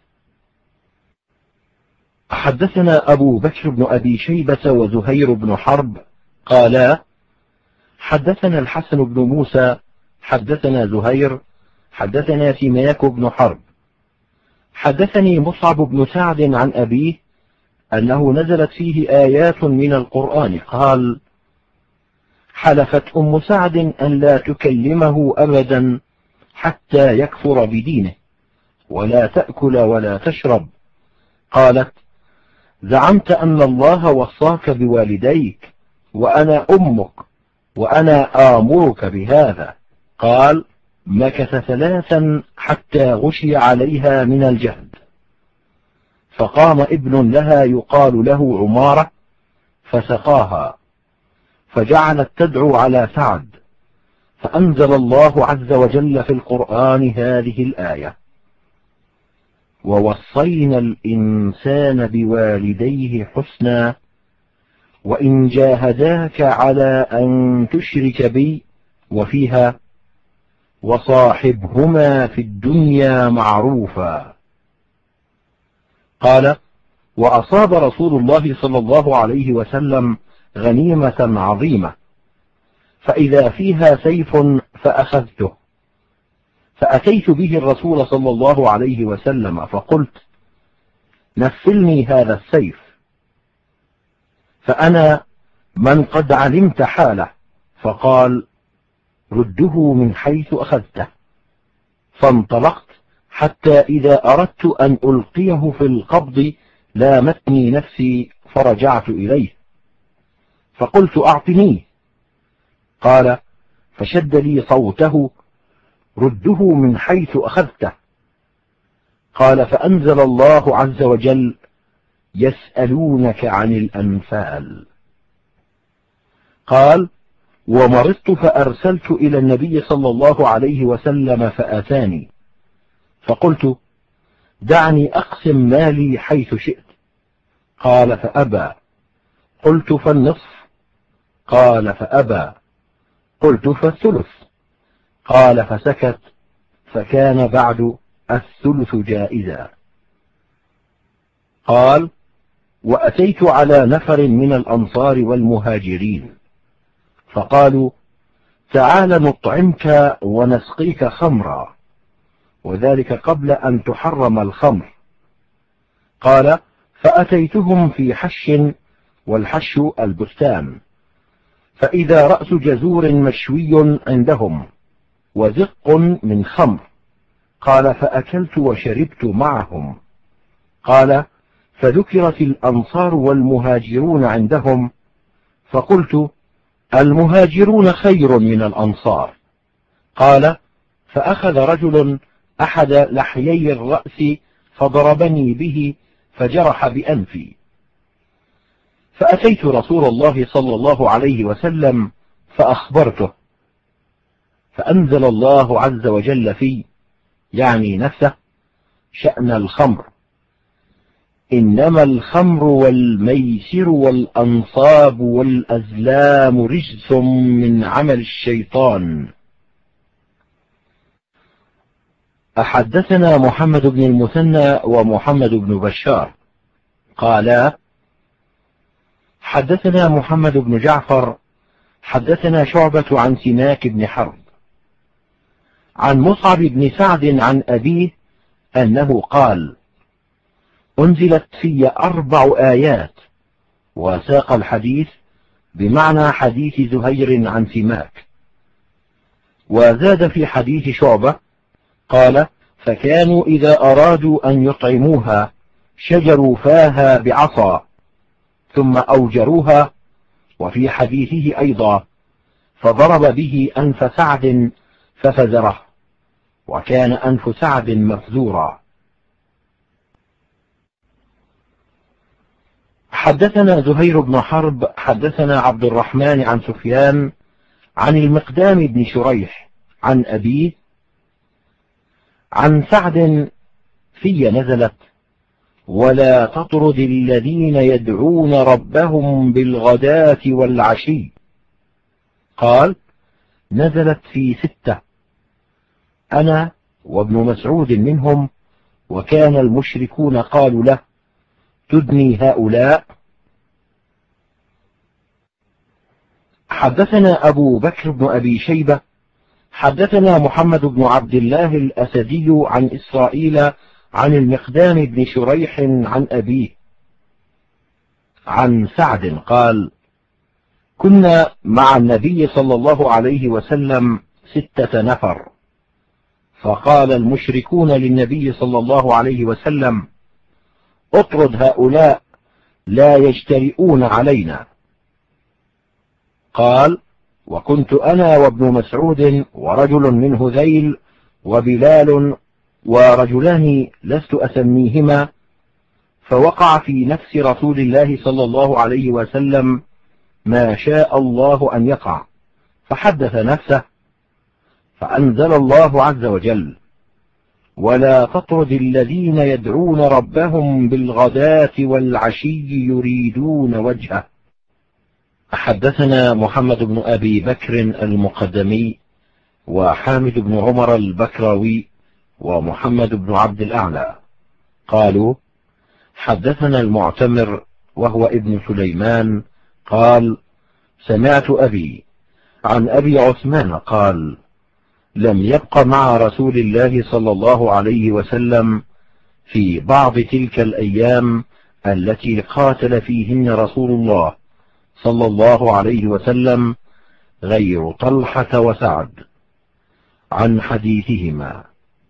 حدثنا أبو بكر بن أبي شيبة وزهير بن حرب قالا: حدثنا الحسن بن موسى حدثنا زهير حدثنا سماك بن حرب حدثني مصعب بن سعد عن أبيه أنه نزلت فيه آيات من القرآن. قال: حلفت أم سعد أن لا تكلمه أبدا حتى يكفر بدينه ولا تأكل ولا تشرب. قالت: زعمت أن الله وصاك بوالديك وأنا أمك وأنا آمرك بهذا. قال: مكث ثلاثا حتى غشي عليها من الجهد، فقام ابن لها يقال له عمارة فسقاها، فجعلت تدعو على سعد، فأنزل الله عز وجل في القرآن هذه الآية: ووصينا الإنسان بوالديه حسنا وإن جاهداك على أن تشرك بي، وفيها وصاحبهما في الدنيا معروفا. قال: وأصاب رسول الله صلى الله عليه وسلم غنيمة عظيمة، فإذا فيها سيف فأخذته، فأتيت به الرسول صلى الله عليه وسلم فقلت: نفلني هذا السيف، فأنا من قد علمت حاله. فقال: رده من حيث أخذته. فانطلقت حتى إذا أردت أن ألقيه في القبض لامتني نفسي، فرجعت إليه فقلت: أعطنيه. قال: فشد لي صوته: رده من حيث أخذته. قال: فأنزل الله عز وجل: يسألونك عن الأنفال. قال: ومرضت فأرسلت إلى النبي صلى الله عليه وسلم فأتاني، فقلت: دعني أقسم مالي حيث شئت. قال: فأبى. قلت: فالنصف. قال: فأبى. قلت: فالثلث. قال: فسكت، فكان بعد الثلث جائزا. قال: وأتيت على نفر من الأنصار والمهاجرين، فقالوا: تعال نطعمك ونسقيك خمرا، وذلك قبل أن تحرم الخمر. قال: فأتيتهم في حش، والحش البستان، فإذا رأس جزور مشوي عندهم وزق من خمر. قال: فأكلت وشربت معهم. قال: فذكرت الأنصار والمهاجرون عندهم، فقلت: المهاجرون خير من الأنصار. قال: فأخذ رجل أحد لحيي الرأس فضربني به فجرح بأنفي، فأتيت رسول الله صلى الله عليه وسلم فأخبرته، فأنزل الله عز وجل في يعني نفسه شأن الخمر: إنما الخمر والميسر والأنصاب والأزلام رجس من عمل الشيطان. أحدثنا محمد بن المثنى ومحمد بن بشار قالا: حدثنا محمد بن جعفر حدثنا شعبة عن سماك بن حرب عن مصعب بن سعد عن أبيه أنه قال: أنزلت في أربع آيات، وساق الحديث بمعنى حديث زهير عن سماك، وزاد في حديث شعبة قال: فكانوا إذا أرادوا أن يطعموها شجروا فاها بعصا ثم أوجروها، وفي حديثه أيضا: فضرب به أنف سعد ففزره، وكان أنف سعد مفزورا. حدثنا زهير بن حرب حدثنا عبد الرحمن عن سفيان عن المقدام بن شريح عن أبيه عن سعد في نزلت: ولا تطرد الذين يدعون ربهم بالغداة والعشي. قال: نزلت في ستة، أنا وابن مسعود منهم، وكان المشركون قالوا له: تدني هؤلاء. حدثنا أبو بكر بن أبي شيبة حدثنا محمد بن عبد الله الأسدي عن إسرائيل عن المقدام بن شريح عن أبيه عن سعد قال: كنا مع النبي صلى الله عليه وسلم ستة نفر، فقال المشركون للنبي صلى الله عليه وسلم: اطرد هؤلاء لا يجترئون علينا. قال: وكنت أنا وابن مسعود ورجل من هذيل وبلال ورجلان لست أسميهما، فوقع في نفس رسول الله صلى الله عليه وسلم ما شاء الله أن يقع، فحدث نفسه، فأنزل الله عز وجل: ولا تطرد الذين يدعون ربهم بالغداة والعشي يريدون وجهه. حدثنا محمد بن أبي بكر المقدمي وحامد بن عمر البكراوي ومحمد بن عبد الأعلى قالوا: حدثنا المعتمر وهو ابن سليمان قال: سمعت أبي عن أبي عثمان قال: لم يبق مع رسول الله صلى الله عليه وسلم في بعض تلك الأيام التي قاتل فيهن رسول الله صلى الله عليه وسلم غير طلحة وسعد. عن حديثهما.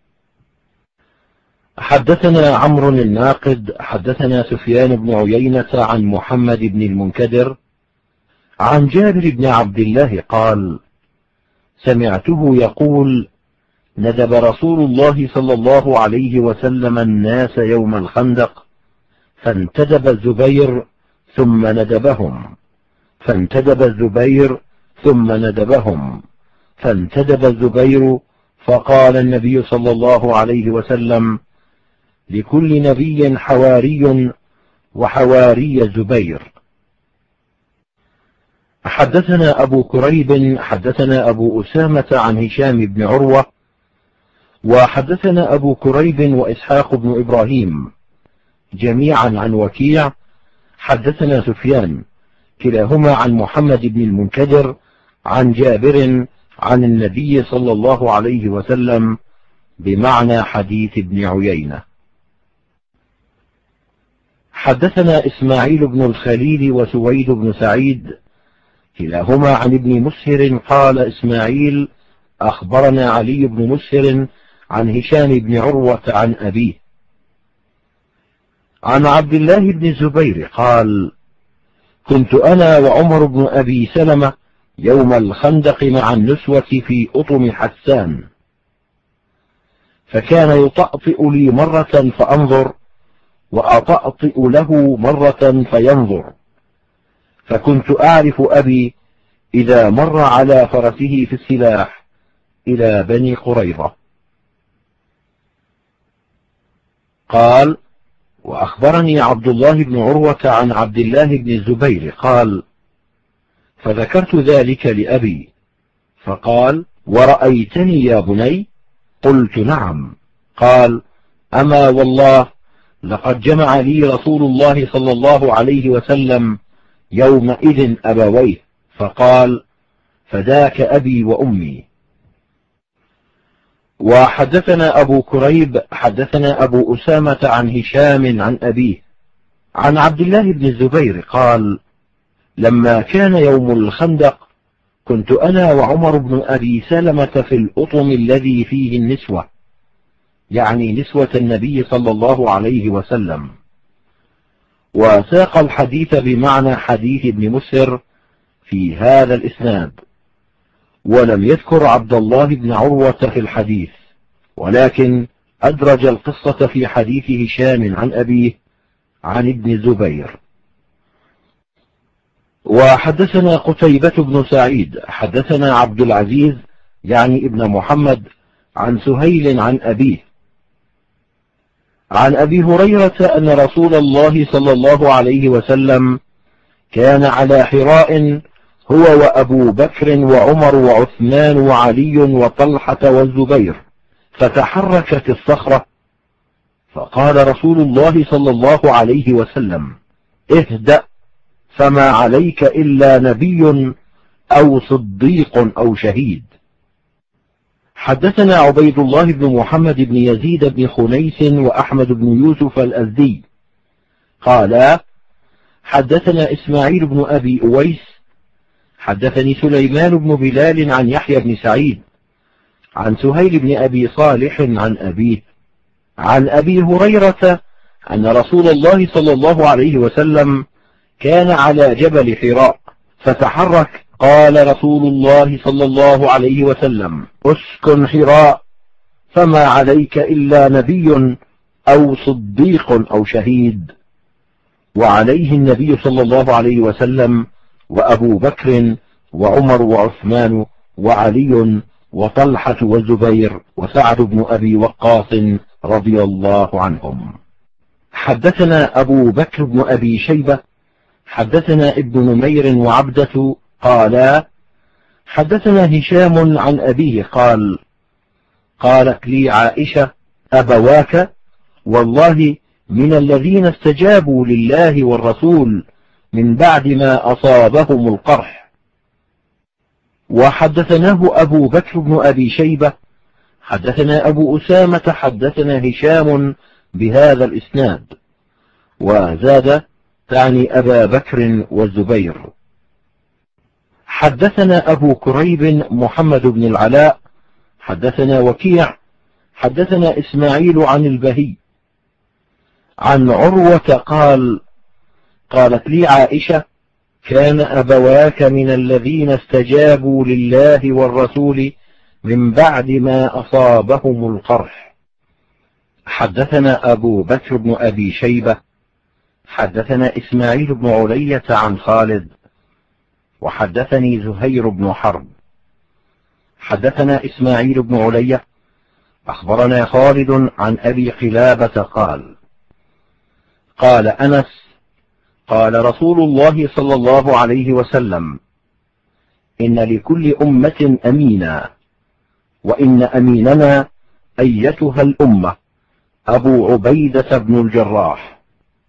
حدثنا عمرو الناقد حدثنا سفيان بن عيينة عن محمد بن المنكدر عن جابر بن عبد الله قال: سمعته يقول: ندب رسول الله صلى الله عليه وسلم الناس يوم الخندق، فانتدب الزبير ثم ندبهم، فانتدب الزبير ثم ندبهم، فانتدب الزبير، فقال النبي صلى الله عليه وسلم: لكل نبي حواري وحواري الزبير. حدثنا أبو كريب حدثنا أبو أسامة عن هشام بن عروة، وحدثنا أبو كريب وإسحاق بن إبراهيم جميعا عن وكيع حدثنا سفيان كلاهما عن محمد بن المنكدر عن جابر عن النبي صلى الله عليه وسلم بمعنى حديث ابن عيينة. حدثنا إسماعيل بن الخليل وسويد بن سعيد كلاهما عن ابن مسهر قال إسماعيل: أخبرنا علي بن مسهر عن هشام بن عروة عن أبيه عن عبد الله بن الزبير قال: كنت أنا وعمر بن أبي سلمة يوم الخندق مع النسوة في أطم حسان، فكان يطأطئ لي مرة فأنظر، وأطأطئ له مرة فينظر، فكنت أعرف أبي إذا مر على فرسه في السلاح إلى بني قريظة. قال: وأخبرني عبد الله بن عروة عن عبد الله بن الزبير قال: فذكرت ذلك لأبي، فقال: ورأيتني يا بني؟ قلت: نعم. قال: أما والله لقد جمع لي رسول الله صلى الله عليه وسلم يومئذ أبويه، فقال: فداك أبي وأمي. وحدثنا أبو كريب حدثنا أبو أسامة عن هشام عن أبيه عن عبد الله بن الزبير قال: لما كان يوم الخندق كنت أنا وعمر بن أبي سلمة في الأطم الذي فيه النسوة، يعني نسوة النبي صلى الله عليه وسلم. وساق الحديث بمعنى حديث ابن مسهر في هذا الإسناد، ولم يذكر عبد الله بن عروة في الحديث، ولكن أدرج القصة في حديث هشام عن أبيه عن ابن الزبير. وحدثنا قتيبة بن سعيد حدثنا عبد العزيز يعني ابن محمد عن سهيل عن أبيه عن أبي هريرة أن رسول الله صلى الله عليه وسلم كان على حراء هو وأبو بكر وعمر وعثمان وعلي وطلحة والزبير، فتحركت الصخرة، فقال رسول الله صلى الله عليه وسلم: اهدأ، فما عليك إلا نبي أو صديق أو شهيد. حدثنا عبيد الله بن محمد بن يزيد بن خنيس وأحمد بن يوسف الأزدي قال: حدثنا إسماعيل بن أبي أويس حدثني سليمان بن بلال عن يحيى بن سعيد عن سهيل بن أبي صالح عن أبيه عن أبي هريرة أن رسول الله صلى الله عليه وسلم كان على جبل حراء، فتحرك قال رسول الله صلى الله عليه وسلم: اسكن حراء فما عليك إلا نبي أو صديق أو شهيد. وعليه النبي صلى الله عليه وسلم وأبو بكر وعمر وعثمان وعلي وطلحة والزبير وسعد بن أبي وقاص رضي الله عنهم. حدثنا أبو بكر بن أبي شيبة حدثنا ابن نمير وعبدة قالا حدثنا هشام عن أبيه قال: قالت لي عائشة: أبواك والله من الذين استجابوا لله والرسول من بعد ما أصابهم القرح. وحدثناه أبو بكر بن أبي شيبة حدثنا أبو أسامة حدثنا هشام بهذا الإسناد، وزاد تعني أبا بكر والزبير. حدثنا أبو كريب محمد بن العلاء حدثنا وكيع حدثنا إسماعيل عن البهي عن عروة قال: قالت لي عائشة: كان أبواك من الذين استجابوا لله والرسول من بعد ما أصابهم القرح. حدثنا أبو بكر بن أبي شيبة حدثنا إسماعيل بن علية عن خالد وحدثني زهير بن حرب. حدثنا إسماعيل بن علية أخبرنا خالد عن أبي قلابة قال: قال أنس: قال رسول الله صلى الله عليه وسلم: إن لكل أمة أمينا، وإن أميننا أيتها الأمة أبو عبيدة بن الجراح.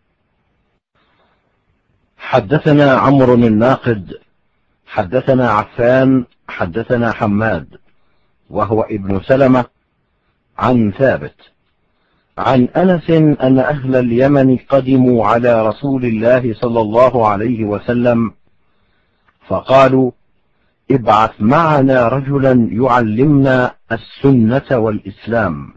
حدثنا عمرو الناقد حدثنا عفان حدثنا حماد وهو ابن سلمة عن ثابت عن أنس أن أهل اليمن قدموا على رسول الله صلى الله عليه وسلم فقالوا: ابعث معنا رجلا يعلمنا السنة والإسلام.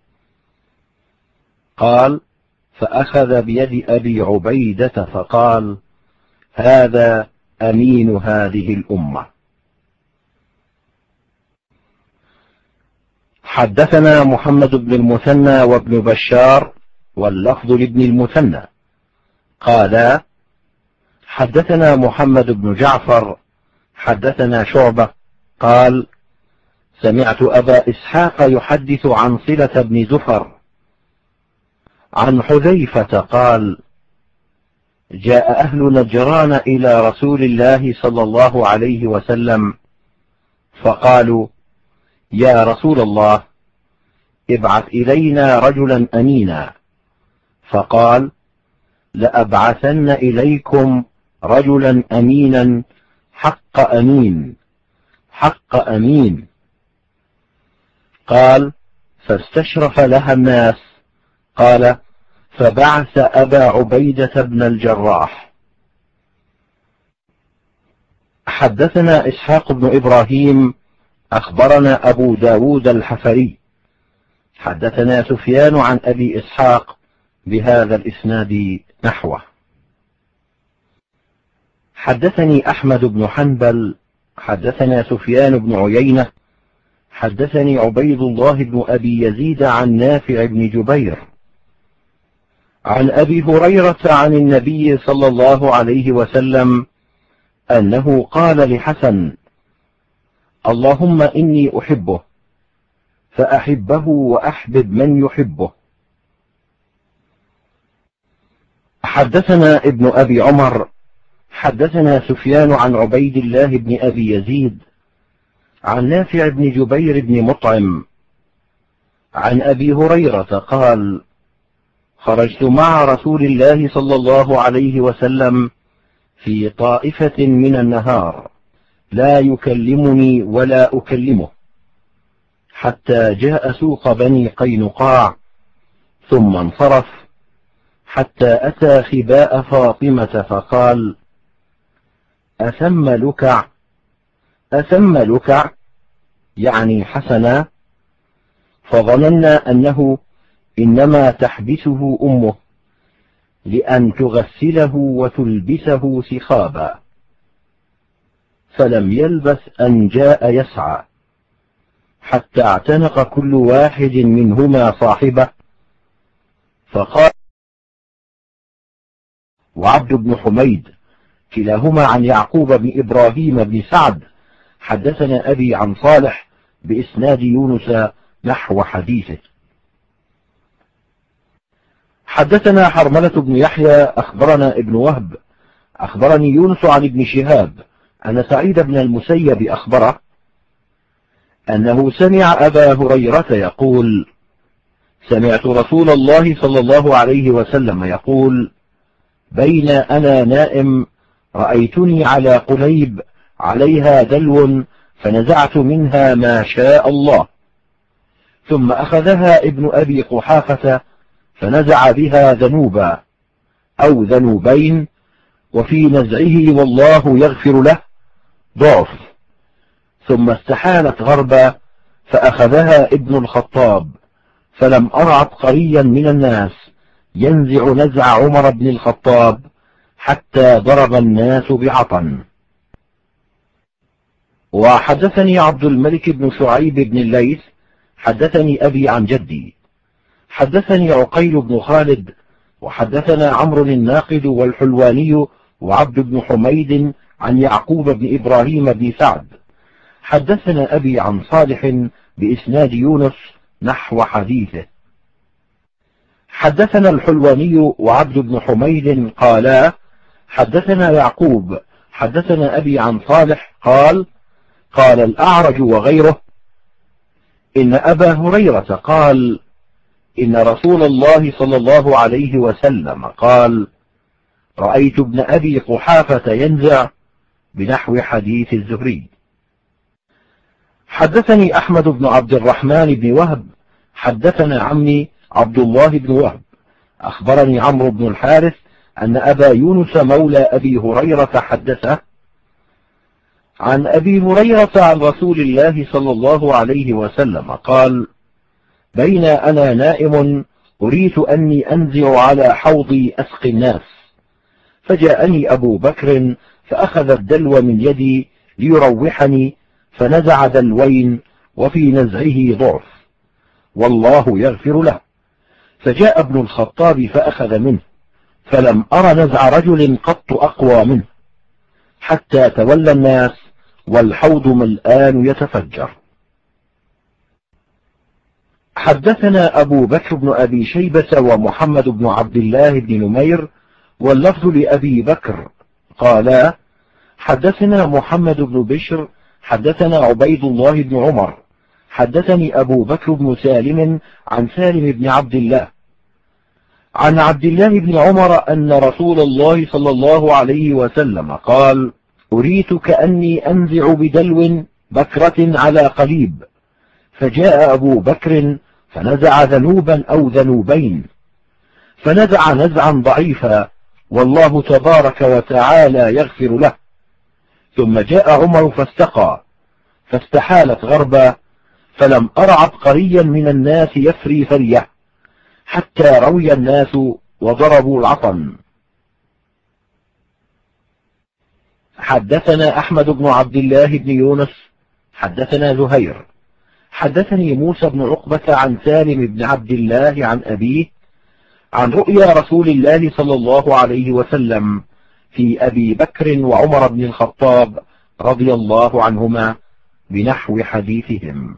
قال: فأخذ بيد أبي عبيدة فقال: هذا أمين هذه الأمة. حدثنا محمد بن المثنى وابن بشار واللفظ لابن المثنى قالا: حدثنا محمد بن جعفر حدثنا شعبة قال: سمعت أبا إسحاق يحدث عن صلة بن زفر عن حذيفة قال: جاء أهل نجران إلى رسول الله صلى الله عليه وسلم فقالوا: يا رسول الله، ابعث إلينا رجلا أمينا. فقال: لأبعثن إليكم رجلا أمينا حق أمين حق أمين. قال: فاستشرف لها الناس. قال: فبعث أبا عبيدة بن الجراح. حدثنا إسحاق بن إبراهيم أخبرنا أبو داود الحفري حدثنا سفيان عن أبي إسحاق بهذا الإسناد نحوه. حدثني أحمد بن حنبل حدثنا سفيان بن عيينة حدثني عبيد الله بن أبي يزيد عن نافع بن جبير عن أبي هريرة عن النبي صلى الله عليه وسلم أنه قال لحسن: اللهم إني أحبه فأحبه وأحبب من يحبه. حدثنا ابن أبي عمر حدثنا سفيان عن عبيد الله بن أبي يزيد عن نافع بن جبير بن مطعم عن أبي هريرة قال: خرجت مع رسول الله صلى الله عليه وسلم في طائفة من النهار لا يكلمني ولا أكلمه حتى جاء سوق بني قينقاع ثم انصرف حتى أتى خباء فاطمة فقال: أثم لكع أثم لكع يعني حسنا. فظننا أنه إنما تحبسه أمه لأن تغسله وتلبسه سخابا. فلم يلبث أن جاء يسعى حتى اعتنق كل واحد منهما صاحبه، فقال وعبد بن حميد كلاهما عن يعقوب بن إبراهيم بن سعد حدثنا أبي عن صالح بإسناد يونس نحو حديثه. حدثنا حرملة بن يحيى أخبرنا ابن وهب أخبرني يونس عن ابن شهاب أن سعيد بن المسيب أخبره أنه سمع أبا هريرة يقول سمعت رسول الله صلى الله عليه وسلم يقول بين أنا نائم رأيتني على قليب عليها دلو فنزعت منها ما شاء الله، ثم أخذها ابن أبي قحافة فنزع بها ذنوبا أو ذنوبين، وفي نزعه والله يغفر له ضعف، ثم استحالت غربا فأخذها ابن الخطاب، فلم أر عبقريا من الناس ينزع نزع عمر بن الخطاب حتى ضرب الناس بعطن. وحدثني عبد الملك بن شعيب بن الليث حدثني أبي عن جدي حدثني عقيل بن خالد وحدثنا عمرو الناقد والحلواني وعبد بن حميد عن يعقوب بن إبراهيم بن سعد حدثنا أبي عن صالح بإسناد يونس نحو حديثه. حدثنا الحلواني وعبد بن حميد قالا حدثنا يعقوب حدثنا أبي عن صالح قال قال الأعرج وغيره إن أبا هريرة قال إن رسول الله صلى الله عليه وسلم قال رأيت ابن أبي قحافة ينزع بنحو حديث الزهري. حدثني أحمد بن عبد الرحمن بن وهب حدثنا عمي عبد الله بن وهب أخبرني عمرو بن الحارث أن أبا يونس مولى أبي هريرة حدثه عن أبي هريرة عن رسول الله صلى الله عليه وسلم قال بين أنا نائم أريت أني أنزع على حوضي أسقي الناس، فجاءني أبو بكر فأخذ الدلو من يدي ليروحني فنزع دلوين وفي نزعه ضعف والله يغفر له، فجاء ابن الخطاب فأخذ منه فلم أر نزع رجل قط أقوى منه حتى تولى الناس والحوض ملآن يتفجر. حدثنا أبو بكر بن أبي شيبة ومحمد بن عبد الله بن نمير واللفظ لأبي بكر قالا حدثنا محمد بن بشر حدثنا عبيد الله بن عمر حدثني أبو بكر بن سالم عن سالم بن عبد الله عن عبد الله بن عمر أن رسول الله صلى الله عليه وسلم قال أريت كأني أنزع بدلو بكرة على قليب، فجاء أبو بكر فنزع ذنوبا أو ذنوبين، فنزع نزعا ضعيفا والله تبارك وتعالى يغفر له، ثم جاء عمر فاستقى فاستحالت غربا، فلم أر عبقريا من الناس يفري فريه حتى روي الناس وضربوا العطن. حدثنا أحمد بن عبد الله بن يونس حدثنا زهير حدثني موسى بن عقبة عن سالم بن عبد الله عن أبيه عن رؤيا رسول الله صلى الله عليه وسلم في أبي بكر وعمر بن الخطاب رضي الله عنهما بنحو حديثهم.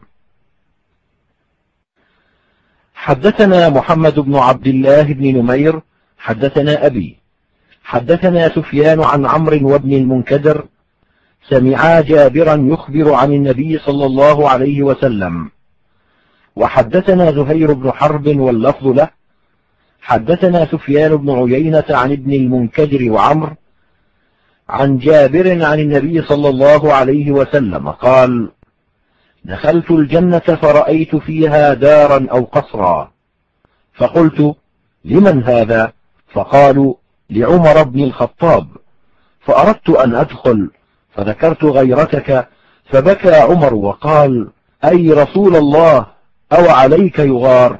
حدثنا محمد بن عبد الله بن نمير حدثنا أبي حدثنا سفيان عن عمرو وابن المنكدر سمعا جابرا يخبر عن النبي صلى الله عليه وسلم. وحدثنا زهير بن حرب واللفظ له حدثنا سفيان بن عيينة عن ابن المنكدر وعمر عن جابر عن النبي صلى الله عليه وسلم قال دخلت الجنة فرأيت فيها دارا أو قصرا، فقلت لمن هذا؟ فقالوا لعمر بن الخطاب، فأردت أن أدخل فذكرت غيرتك فبكى عمر وقال أي رسول الله أو عليك يغار.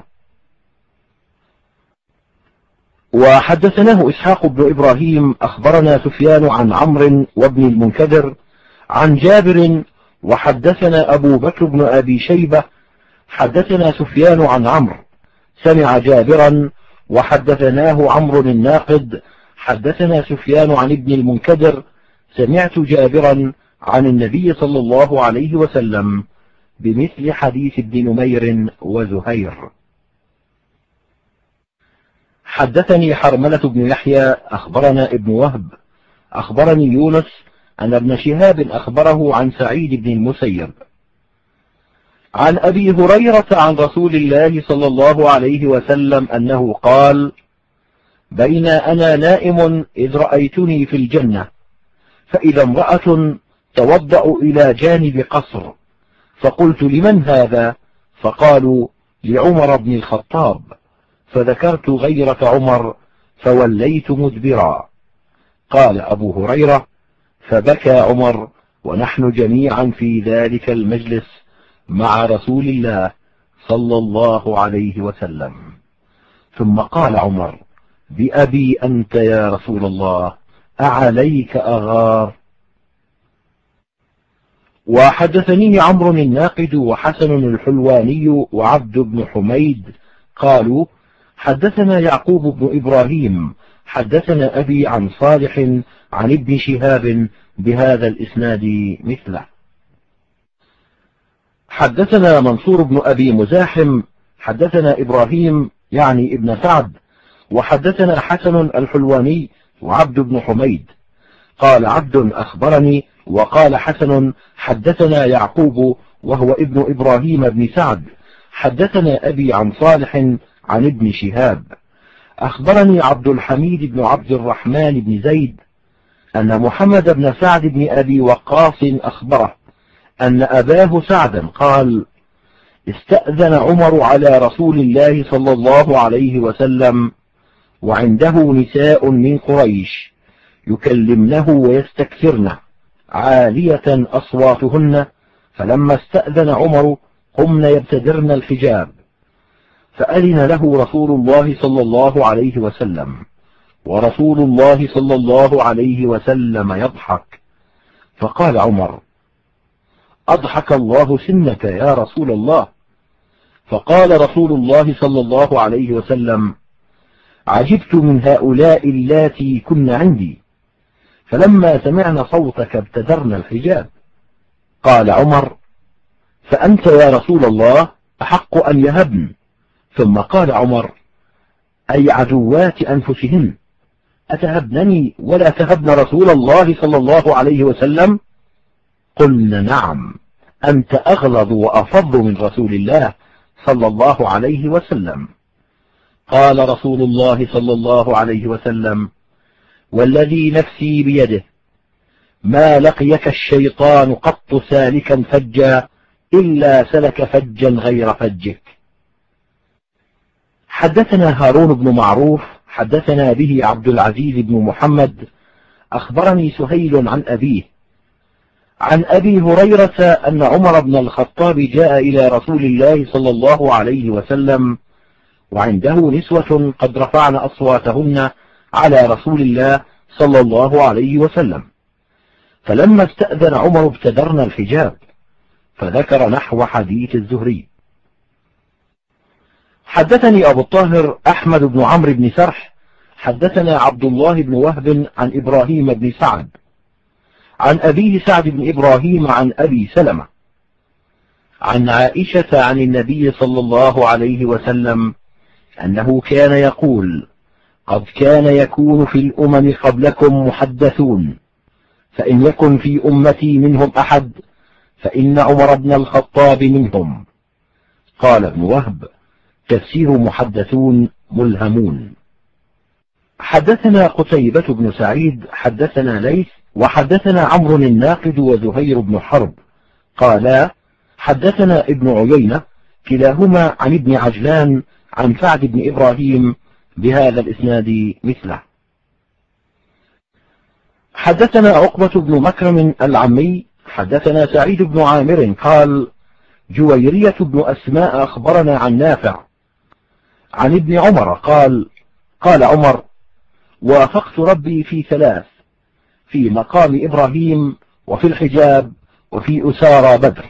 وحدثناه إسحاق بن إبراهيم أخبرنا سفيان عن عمرو وابن المنكدر عن جابر. وحدثنا أبو بكر بن أبي شيبة حدثنا سفيان عن عمرو سمع جابرا. وحدثناه عمرو الناقد حدثنا سفيان عن ابن المنكدر سمعت جابرا عن النبي صلى الله عليه وسلم بمثل حديث ابن نمير وزهير. حدثني حرملة بن يحيى أخبرنا ابن وهب أخبرني يونس أن ابن شهاب أخبره عن سعيد بن المسيب عن أبي هريرة عن رسول الله صلى الله عليه وسلم أنه قال: بين أنا نائم إذ رأيتني في الجنة، فإذا امرأة توضأ إلى جانب قصر، فقلت: لمن هذا؟ فقالوا: لعمر بن الخطاب، فذكرت غيرة عمر فوليت مدبرا. قال أبو هريرة: فبكى عمر ونحن جميعا في ذلك المجلس مع رسول الله صلى الله عليه وسلم. ثم قال عمر: بأبي أنت يا رسول الله، أعليك أغار؟ وحدثني عمرو الناقد وحسن الحلواني وعبد بن حميد قالوا: حدثنا يعقوب بن إبراهيم حدثنا أبي عن صالح عن ابن شهاب بهذا الإسناد مثله. حدثنا منصور بن أبي مزاحم حدثنا إبراهيم يعني ابن سعد وحدثنا حسن الحلواني وعبد بن حميد. قال عبد: أخبرني، وقال حسن: حدثنا يعقوب وهو ابن إبراهيم بن سعد حدثنا أبي عن صالح عن ابن شهاب. أخبرني عبد الحميد بن عبد الرحمن بن زيد أن محمد بن سعد بن أبي وقاص أخبره أن أباه سعدا قال: استأذن عمر على رسول الله صلى الله عليه وسلم وعنده نساء من قريش يكلمنه ويستكثرنه عالية أصواتهن، فلما استأذن عمر قمن يبتدرن الحجاب، فأذن له رسول الله صلى الله عليه وسلم، ورسول الله صلى الله عليه وسلم يضحك. فقال عمر: أضحك الله سنك يا رسول الله. فقال رسول الله صلى الله عليه وسلم: عجبت من هؤلاء اللاتي كن عندي، فلما سمعن صوتك ابتدرن الحجاب. قال عمر: فأنت يا رسول الله أحق أن يهبن. ثم قال عمر: أي عدوات أنفسهن، أتهبنني ولا تهبن رسول الله صلى الله عليه وسلم؟ قلنا: نعم، أنت أغلظ وأفض من رسول الله صلى الله عليه وسلم. قال رسول الله صلى الله عليه وسلم: والذي نفسي بيده ما لقيك الشيطان قط سالكا فجا إلا سلك فجا غير فجك. حدثنا هارون بن معروف حدثنا به عبد العزيز بن محمد أخبرني سهيل عن أبيه عن أبي هريرة أن عمر بن الخطاب جاء إلى رسول الله صلى الله عليه وسلم وعنده نسوة قد رفعن أصواتهن على رسول الله صلى الله عليه وسلم، فلما استأذن عمر ابتدرن الحجاب، فذكر نحو حديث الزهري. حدثني أبو الطاهر أحمد بن عمرو بن سرح حدثنا عبد الله بن وهب عن إبراهيم بن سعد عن أبيه سعد بن إبراهيم عن أبي سلمة عن عائشة عن النبي صلى الله عليه وسلم أنه كان يقول: قد كان يكون في الأمم قبلكم محدثون، فإن يكن في أمتي منهم أحد فإن عمر بن الخطاب منهم. قال ابن وهب: تفسير محدثون ملهمون. حدثنا قتيبة بن سعيد حدثنا ليث وحدثنا عمرو الناقد وزهير بن حرب قالا: حدثنا ابن عيينة كلاهما عن ابن عجلان عن سعد بن إبراهيم بهذا الإسناد مثله. حدثنا عقبة بن مكرم العمي حدثنا سعيد بن عامر قال: جويرية بن أسماء أخبرنا عن نافع عن ابن عمر قال: قال عمر: وافقت ربي في ثلاث، في مقام إبراهيم وفي الحجاب وفي أسارى بدر.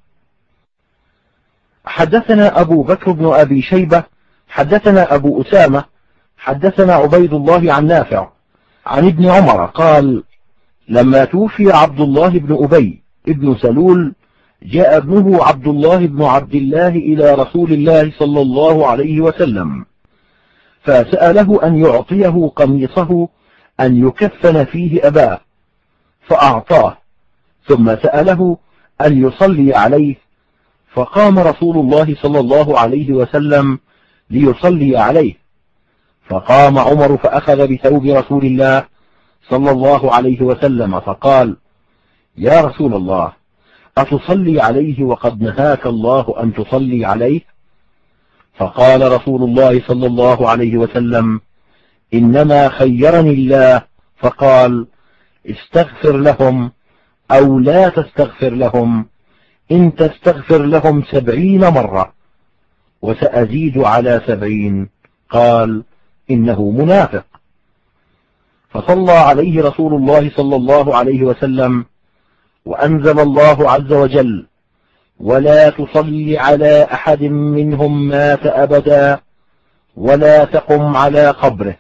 حدثنا أبو بكر بن أبي شيبة حدثنا أبو أسامة حدثنا عبيد الله عن نافع عن ابن عمر قال: لما توفي عبد الله بن أبي ابن سلول جاء ابنه عبد الله بن عبد الله إلى رسول الله صلى الله عليه وسلم فسأله أن يعطيه قميصه أن يكفن فيه أباه فأعطاه، ثم سأله أن يصلي عليه، فقام رسول الله صلى الله عليه وسلم ليصلي عليه، فقام عمر فأخذ بثوب رسول الله صلى الله عليه وسلم فقال: يا رسول الله، أتصلي عليه وقد نهاك الله أن تصلي عليه؟ فقال رسول الله صلى الله عليه وسلم: إنما خيرني الله فقال: استغفر لهم أو لا تستغفر لهم، إن تستغفر لهم سبعين مرة وسأزيد على سبعين، قال: إنه منافق. فصلى عليه رسول الله صلى الله عليه وسلم، وأنزل الله عز وجل: ولا تصل على أحد منهم مات أبدا ولا تقم على قبره.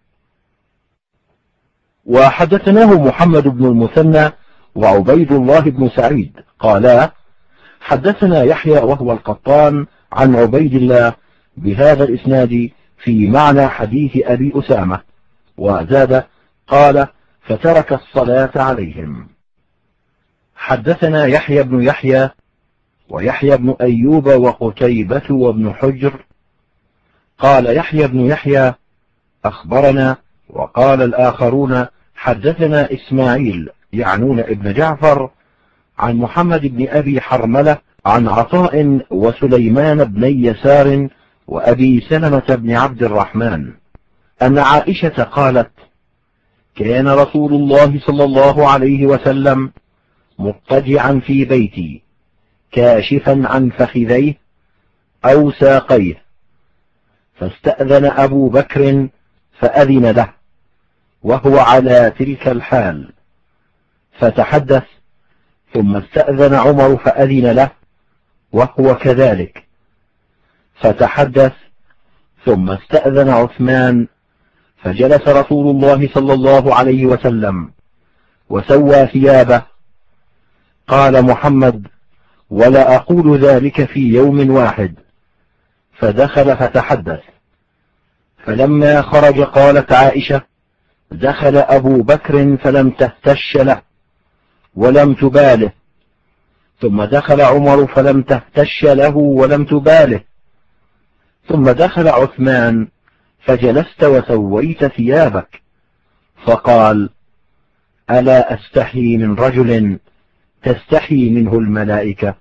وحدثناه محمد بن المثنى وعبيد الله بن سعيد قالا: حدثنا يحيى وهو القطان عن عبيد الله بهذا الإسناد في معنى حديث أبي أسامة، وزاد قال: فترك الصلاة عليهم. حدثنا يحيى بن يحيى ويحيى بن أيوب وقتيبة وابن حجر. قال يحيى بن يحيى: أخبرنا، وقال الآخرون: حدثنا إسماعيل يعنون ابن جعفر عن محمد بن أبي حرملة عن عطاء وسليمان بن يسار وأبي سلمة بن عبد الرحمن أن عائشة قالت: كان رسول الله صلى الله عليه وسلم مضطجعا في بيتي كاشفا عن فخذيه أو ساقيه، فاستأذن أبو بكر فأذن له وهو على تلك الحال فتحدث، ثم استأذن عمر فأذن له وهو كذلك فتحدث، ثم استأذن عثمان فجلس رسول الله صلى الله عليه وسلم وسوى ثيابه. قال محمد: ولا أقول ذلك في يوم واحد. فدخل فتحدث، فلما خرج قالت عائشة: دخل أبو بكر فلم تهتش له ولم تباله، ثم دخل عمر فلم تهتش له ولم تباله، ثم دخل عثمان فجلست وسويت ثيابك، فقال: ألا أستحي من رجل تستحي منه الملائكة؟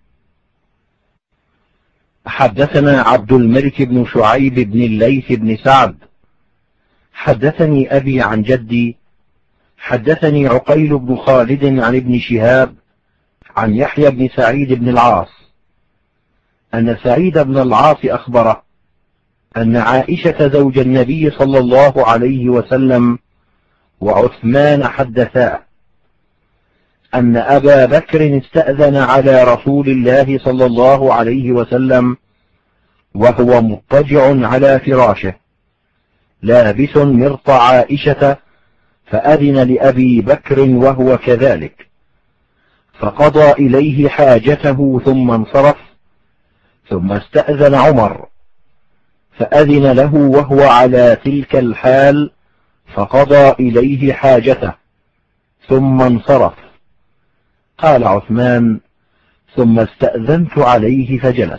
حدثنا عبد الملك بن شعيب بن الليث بن سعد حدثني أبي عن جدي حدثني عقيل بن خالد عن ابن شهاب عن يحيى بن سعيد بن العاص أن سعيد بن العاص أخبره أن عائشة زوج النبي صلى الله عليه وسلم وعثمان حدثاه أن أبا بكر استأذن على رسول الله صلى الله عليه وسلم وهو مضطجع على فراشه لابس مرط عائشة، فأذن لأبي بكر وهو كذلك، فقضى إليه حاجته ثم انصرف، ثم استأذن عمر فأذن له وهو على تلك الحال، فقضى إليه حاجته ثم انصرف. قال عثمان: ثم استأذنت عليه فجلس،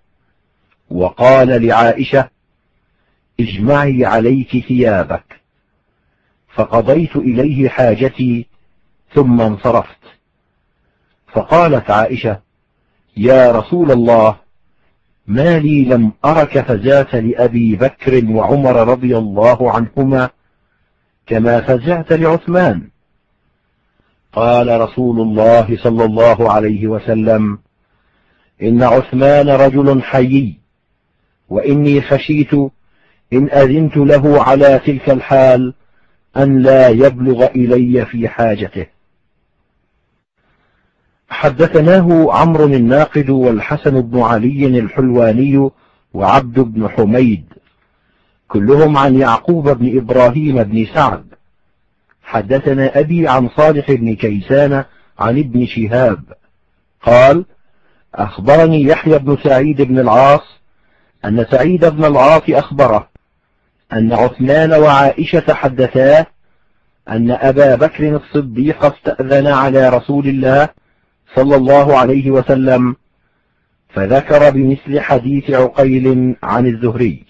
وقال لعائشة: اجمعي عليك ثيابك، فقضيت إليه حاجتي ثم انصرفت. فقالت عائشة: يا رسول الله، ما لي لم أرك فزعت لأبي بكر وعمر رضي الله عنهما كما فزعت لعثمان. قال رسول الله صلى الله عليه وسلم: إن عثمان رجل حيي، وإني خشيت إن أذنت له على تلك الحال أن لا يبلغ إلي في حاجته. حدثناه عمرو الناقد والحسن بن علي الحلواني وعبد بن حميد كلهم عن يعقوب بن إبراهيم بن سعد. حدثنا أبي عن صالح بن كيسان عن ابن شهاب قال أخبرني يحيى بن سعيد بن العاص أن سعيد بن العاص أخبره أن عثمان وعائشة حدثاه أن أبا بكر الصديق استأذن على رسول الله صلى الله عليه وسلم، فذكر بمثل حديث عقيل عن الزهري.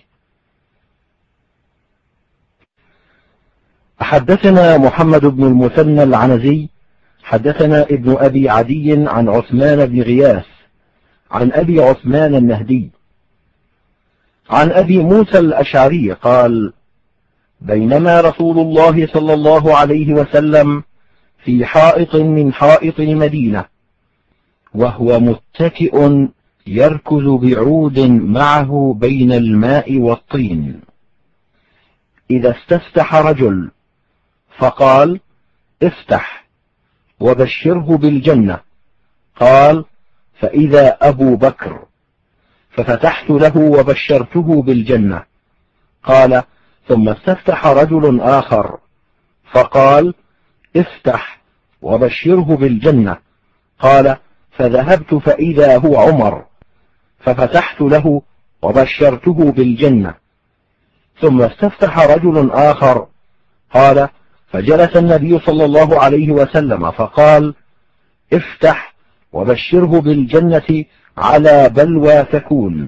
حدثنا محمد بن المثنى العنزي حدثنا ابن أبي عدي عن عثمان بن غياث عن أبي عثمان النهدي عن أبي موسى الأشعري قال بينما رسول الله صلى الله عليه وسلم في حائط من حائط المدينة وهو متكئ يركز بعود معه بين الماء والطين، إذا استفتح رجل فقال افتح وبشره بالجنة، قال فإذا أبو بكر، ففتحت له وبشرته بالجنة. قال ثم استفتح رجل آخر فقال افتح وبشره بالجنة، قال فذهبت فإذا هو عمر، ففتحت له وبشرته بالجنة. ثم استفتح رجل آخر قال فجلس النبي صلى الله عليه وسلم فقال افتح وبشره بالجنة على بلوى تكون،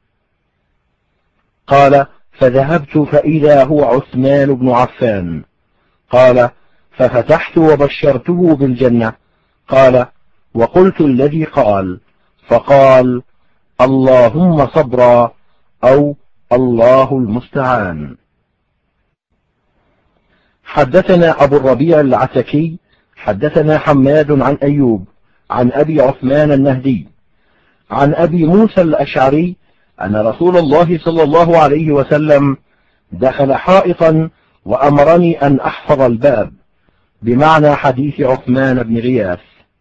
قال فذهبت فإذا هو عثمان بن عفان، قال ففتحت وبشرته بالجنة، قال وقلت الذي قال، فقال اللهم صبرا أو الله المستعان. حدثنا أبو الربيع العتكي حدثنا حماد عن أيوب عن أبي عثمان النهدي عن أبي موسى الأشعري أن رسول الله صلى الله عليه وسلم دخل حائطا وأمرني أن أحفظ الباب، بمعنى حديث عثمان بن غياث.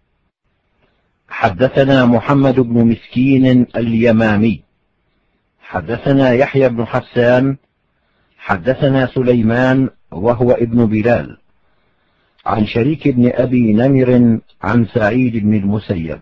حدثنا محمد بن مسكين اليمامي حدثنا يحيى بن حسان حدثنا سليمان وهو ابن بلال عن شريك بن أبي نمر عن سعيد بن المسيب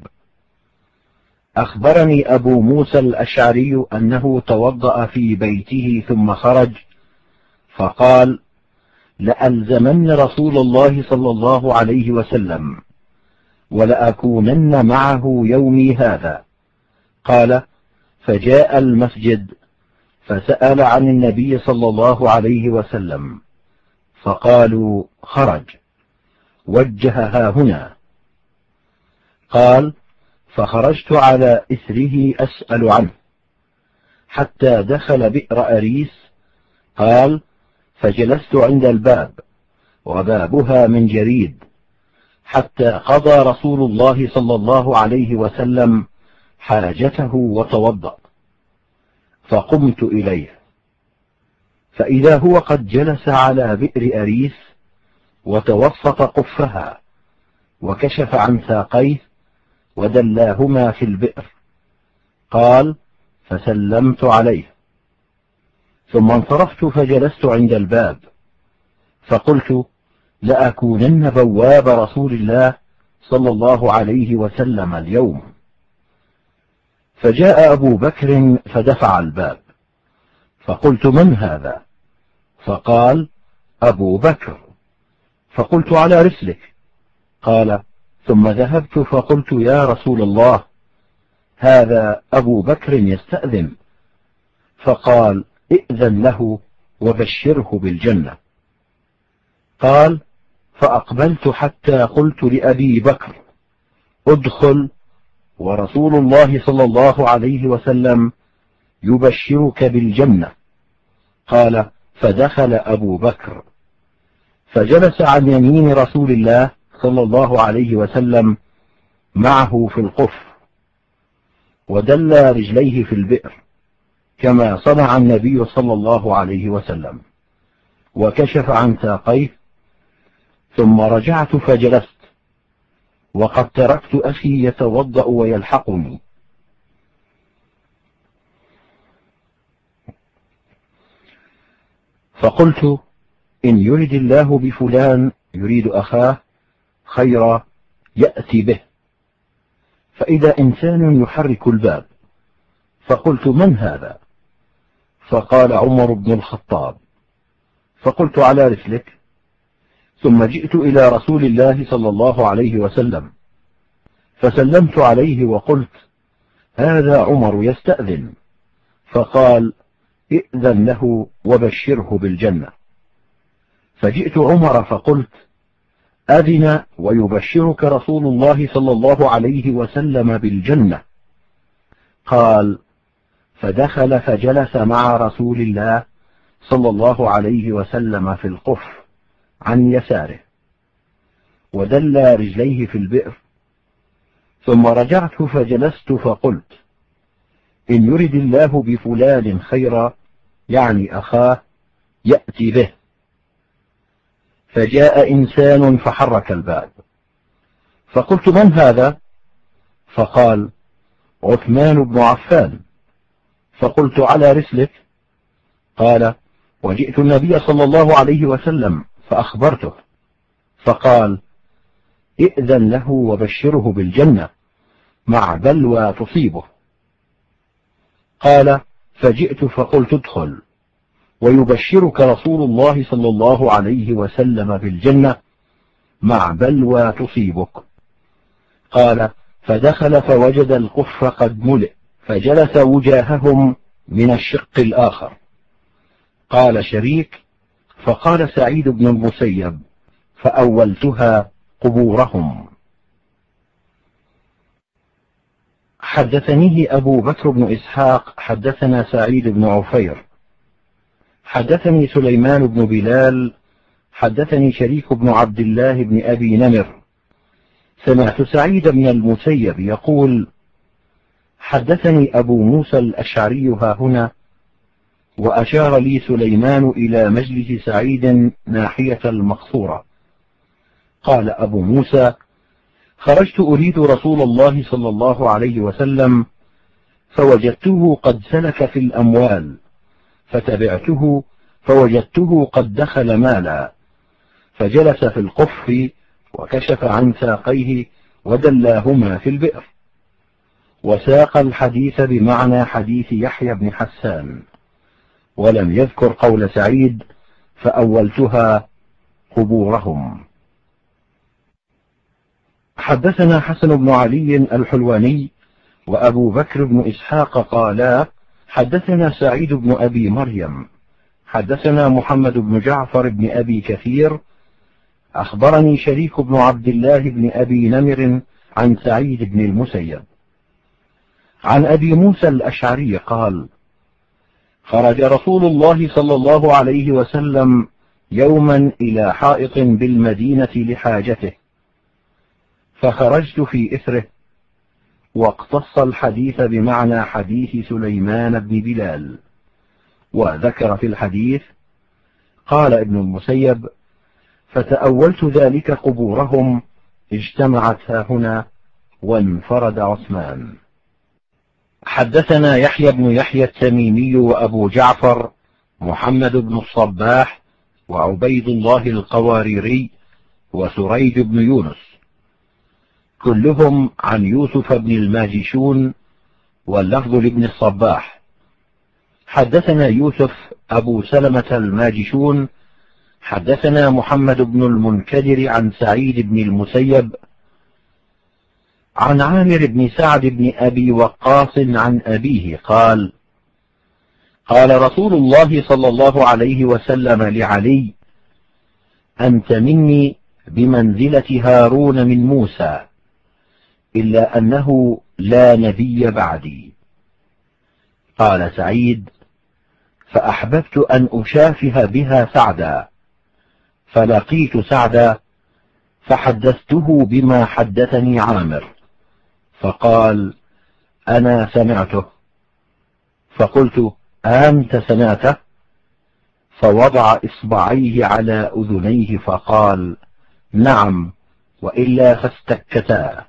أخبرني أبو موسى الأشعري أنه توضأ في بيته ثم خرج فقال لألزمن رسول الله صلى الله عليه وسلم ولأكونن معه يومي هذا. قال فجاء المسجد فسأل عن النبي صلى الله عليه وسلم فقالوا خرج وجهها هنا. قال فخرجت على إثره أسأل عنه حتى دخل بئر أريس. قال فجلست عند الباب وبابها من جريد حتى قضى رسول الله صلى الله عليه وسلم حاجته وتوضأ، فقمت إليه فإذا هو قد جلس على بئر أريس وتوسط قفها وكشف عن ساقيه ودلاهما في البئر. قال فسلمت عليه ثم انصرفت فجلست عند الباب فقلت لأكونن بواب رسول الله صلى الله عليه وسلم اليوم. فجاء أبو بكر فدفع الباب فقلت من هذا؟ فقال أبو بكر. فقلت على رسلك. قال ثم ذهبت فقلت يا رسول الله هذا أبو بكر يستأذن. فقال ائذن له وبشره بالجنة. قال فأقبلت حتى قلت لأبي بكر ادخل ورسول الله صلى الله عليه وسلم يبشرك بالجنة. قال فدخل أبو بكر فجلس عن يمين رسول الله صلى الله عليه وسلم معه في القف ودلى رجليه في البئر كما صنع النبي صلى الله عليه وسلم، وكشف عن ساقيه. ثم رجعت فجلست وقد تركت أخي يتوضأ ويلحقني. فقلت إن يرد الله بفلان يريد أخاه خيرا يأتي به، فإذا إنسان يحرك الباب، فقلت من هذا؟ فقال عمر بن الخطاب. فقلت على رسلك، ثم جئت إلى رسول الله صلى الله عليه وسلم فسلمت عليه وقلت هذا عمر يستأذن، فقال ائذن له وبشره بالجنة. فجئت عمر فقلت أذن ويبشرك رسول الله صلى الله عليه وسلم بالجنة. قال فدخل فجلس مع رسول الله صلى الله عليه وسلم في القف عن يساره، ودلى رجليه في البئر، ثم رجعت فجلست فقلت إن يرد الله بفلان خيرا يعني أخاه يأتي به. فجاء إنسان فحرك الباب، فقلت من هذا؟ فقال عثمان بن عفان. فقلت على رسلك؟ قال وجئت النبي صلى الله عليه وسلم فأخبرته، فقال ائذن له وبشره بالجنة مع بلوى تصيبه. قال فجئت فقلت ادخل ويبشرك رسول الله صلى الله عليه وسلم بالجنة مع بلوى تصيبك. قال فدخل فوجد القف قد ملئ، فجلس وجاههم من الشق الآخر. قال شريك فقال سعيد بن المسيب فأولتها قبورهم. حدثنيه أبو بكر بن إسحاق حدثنا سعيد بن عفير حدثني سليمان بن بلال حدثني شريك بن عبد الله بن أبي نمر سمعت سعيد بن المسيب يقول حدثني أبو موسى الأشعري هاهنا، وأشار لي سليمان إلى مجلس سعيد ناحية المقصورة. قال أبو موسى خرجت أريد رسول الله صلى الله عليه وسلم فوجدته قد سلك في الأموال، فتبعته فوجدته قد دخل مالا، فجلس في القف وكشف عن ساقيه ودلاهما في البئر، وساق الحديث بمعنى حديث يحيى بن حسان، ولم يذكر قول سعيد فأولتها قبورهم. حدثنا حسن بن علي الحلواني وأبو بكر بن إسحاق قالا حدثنا سعيد بن أبي مريم حدثنا محمد بن جعفر بن أبي كثير أخبرني شريك بن عبد الله بن أبي نمر عن سعيد بن المسيب عن أبي موسى الأشعري قال خرج رسول الله صلى الله عليه وسلم يوما إلى حائط بالمدينة لحاجته، فخرجت في إثره، واقتص الحديث بمعنى حديث سليمان بن بلال، وذكر في الحديث قال ابن المسيب فتأولت ذلك قبورهم اجتمعت هاهنا وانفرد عثمان. حدثنا يحيى بن يحيى التميمي وأبو جعفر محمد بن الصباح وعبيد الله القواريري وسريج بن يونس كلهم عن يوسف بن الماجشون، واللفظ لابن الصباح. حدثنا يوسف أبو سلمة الماجشون حدثنا محمد بن المنكدر عن سعيد بن المسيب عن عامر بن سعد بن أبي وقاص عن أبيه قال قال رسول الله صلى الله عليه وسلم لعلي أنت مني بمنزلة هارون من موسى، إلا أنه لا نبي بعدي. قال سعيد فأحببت أن أشافه بها سعدا، فلقيت سعدا فحدثته بما حدثني عامر، فقال أنا سمعته. فقلت أنت سمعته؟ فوضع إصبعيه على أذنيه فقال نعم وإلا فاستكتا.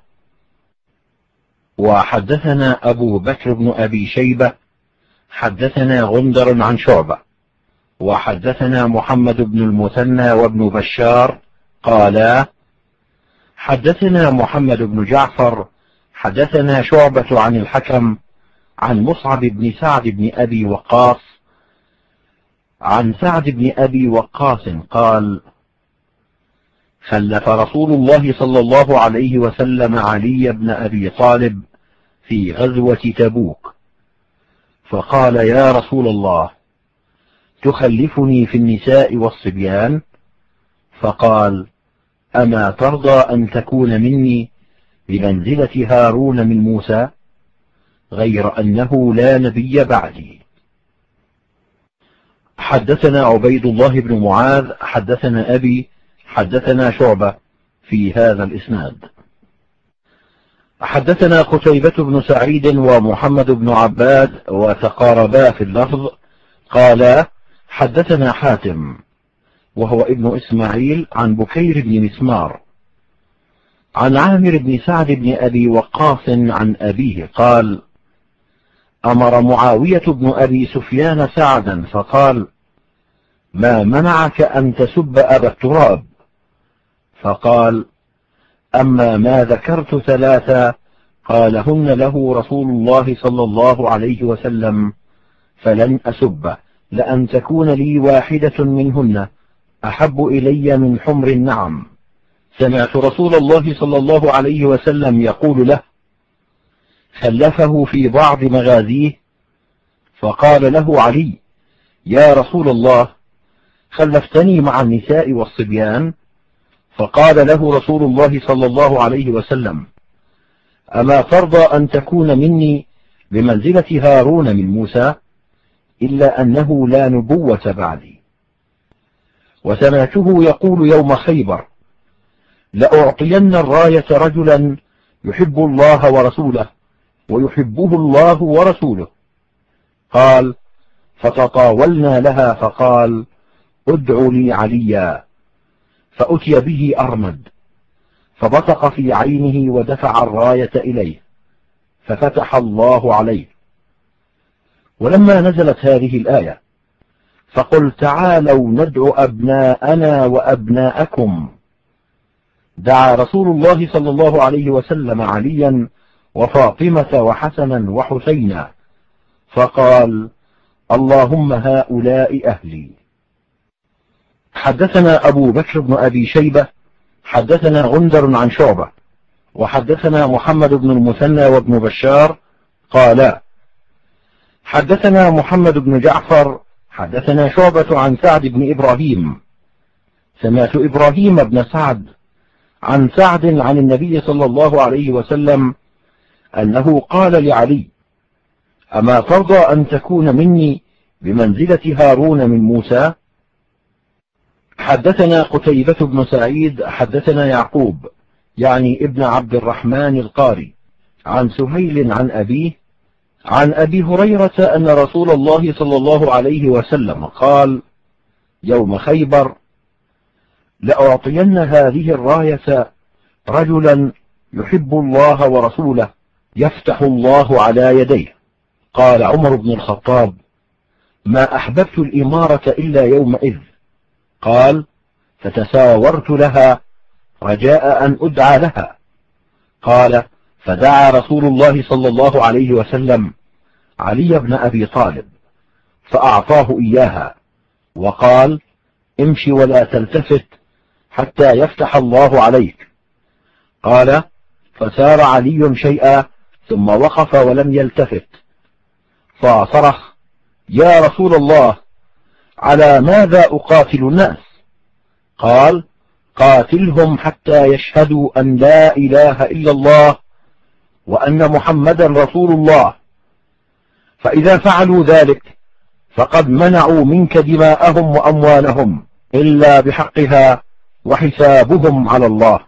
وحدثنا أبو بكر بن أبي شيبة حدثنا غندر عن شعبة وحدثنا محمد بن المثنى وابن بشار قالا حدثنا محمد بن جعفر حدثنا شعبة عن الحكم عن مصعب بن سعد بن أبي وقاص عن سعد بن أبي وقاص قال خلف رسول الله صلى الله عليه وسلم علي بن أبي طالب في غزوة تبوك، فقال يا رسول الله تخلفني في النساء والصبيان؟ فقال أما ترضى أن تكون مني بمنزلة هارون من موسى، غير أنه لا نبي بعدي. حدثنا عبيد الله بن معاذ حدثنا أبي حدثنا شعبة في هذا الإسناد. حدثنا قتيبة بن سعيد ومحمد بن عباد وتقاربا في اللفظ قالا حدثنا حاتم وهو ابن إسماعيل عن بكير بن مسمار عن عامر بن سعد بن أبي وقاص عن أبيه قال أمر معاوية بن أبي سفيان سعدا فقال ما منعك أن تسب أبا التراب؟ فقال أما ما ذكرت ثلاثة قالهن له رسول الله صلى الله عليه وسلم فلن أسب، لأن تكون لي واحدة منهن أحب إلي من حمر النعم. سمعت رسول الله صلى الله عليه وسلم يقول له خلفه في بعض مغازيه، فقال له علي يا رسول الله خلفتني مع النساء والصبيان؟ فقال له رسول الله صلى الله عليه وسلم أما ترضى أن تكون مني بمنزلة هارون من موسى، إلا أنه لا نبوة بعدي. وسمعته يقول يوم خيبر لأعطين الراية رجلا يحب الله ورسوله ويحبه الله ورسوله. قال فتطاولنا لها فقال ادعوا لي عليا، فأتي به أرمد فبصق في عينه ودفع الراية إليه ففتح الله عليه. ولما نزلت هذه الآية فقل تعالوا ندعو أبناءنا وأبناءكم، دعا رسول الله صلى الله عليه وسلم عليا وفاطمة وحسنا وحسينا فقال اللهم هؤلاء أهلي. حدثنا أبو بكر بن أبي شيبة حدثنا غندر عن شعبة وحدثنا محمد بن المثنى وابن بشار قالا حدثنا محمد بن جعفر حدثنا شعبة عن سعد بن إبراهيم سمعت إبراهيم بن سعد عن سعد عن النبي صلى الله عليه وسلم أنه قال لعلي أما ترضى أن تكون مني بمنزلة هارون من موسى؟ حدثنا قتيبة بن سعيد حدثنا يعقوب يعني ابن عبد الرحمن القاري عن سهيل عن أبيه عن أبي هريرة أن رسول الله صلى الله عليه وسلم قال يوم خيبر لأعطين هذه الراية رجلا يحب الله ورسوله يفتح الله على يديه. قال عمر بن الخطاب ما أحببت الإمارة إلا يومئذ. قال فتساورت لها رجاء أن أدعى لها. قال فدعا رسول الله صلى الله عليه وسلم علي بن أبي طالب فأعطاه إياها وقال امشي ولا تلتفت حتى يفتح الله عليك. قال فسار علي شيئا ثم وقف ولم يلتفت فصرخ يا رسول الله على ماذا أقاتل الناس؟ قال قاتلهم حتى يشهدوا أن لا إله إلا الله وأن محمدا رسول الله، فإذا فعلوا ذلك فقد منعوا منك دماءهم وأموالهم إلا بحقها وحسابهم على الله.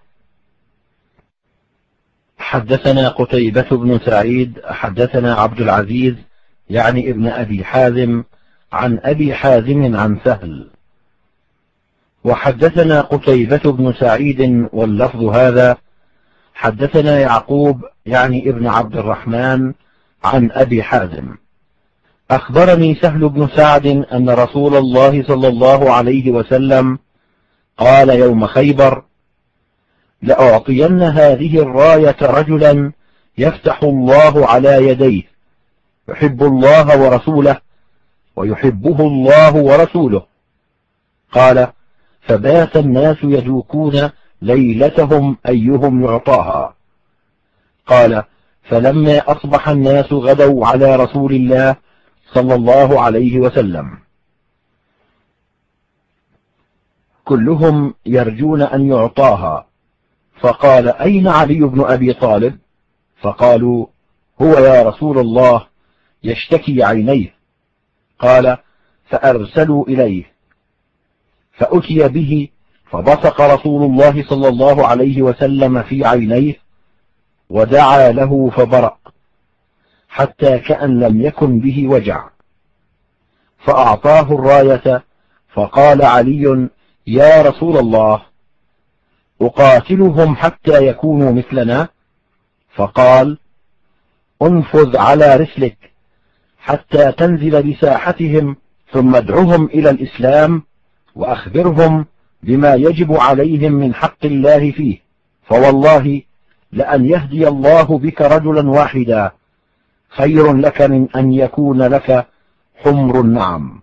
حدثنا قتيبة بن سعيد حدثنا عبد العزيز يعني ابن أبي حازم عن أبي حازم عن سهل وحدثنا قتيبة بن سعيد واللفظ هذا: حدثنا يعقوب يعني ابن عبد الرحمن عن أبي حازم أخبرني سهل بن سعد أن رسول الله صلى الله عليه وسلم قال يوم خيبر: لأعطين هذه الراية رجلا يفتح الله على يديه يحب الله ورسوله ويحبه الله ورسوله. قال: فبات الناس يدوكون ليلتهم أيهم يعطاها. قال: فلما أصبح الناس غدوا على رسول الله صلى الله عليه وسلم كلهم يرجون أن يعطاها، فقال: أين علي بن أبي طالب؟ فقالوا: هو يا رسول الله يشتكي عينيه. قال: فأرسلوا إليه، فأتي به فبصق رسول الله صلى الله عليه وسلم في عينيه ودعا له فبرأ حتى كأن لم يكن به وجع، فأعطاه الراية. فقال علي: يا رسول الله، أقاتلهم حتى يكونوا مثلنا؟ فقال: انفذ على رسلك حتى تنزل بساحتهم، ثم ادعهم إلى الإسلام وأخبرهم بما يجب عليهم من حق الله فيه، فوالله لأن يهدي الله بك رجلا واحدا خير لك من أن يكون لك حمر النعم.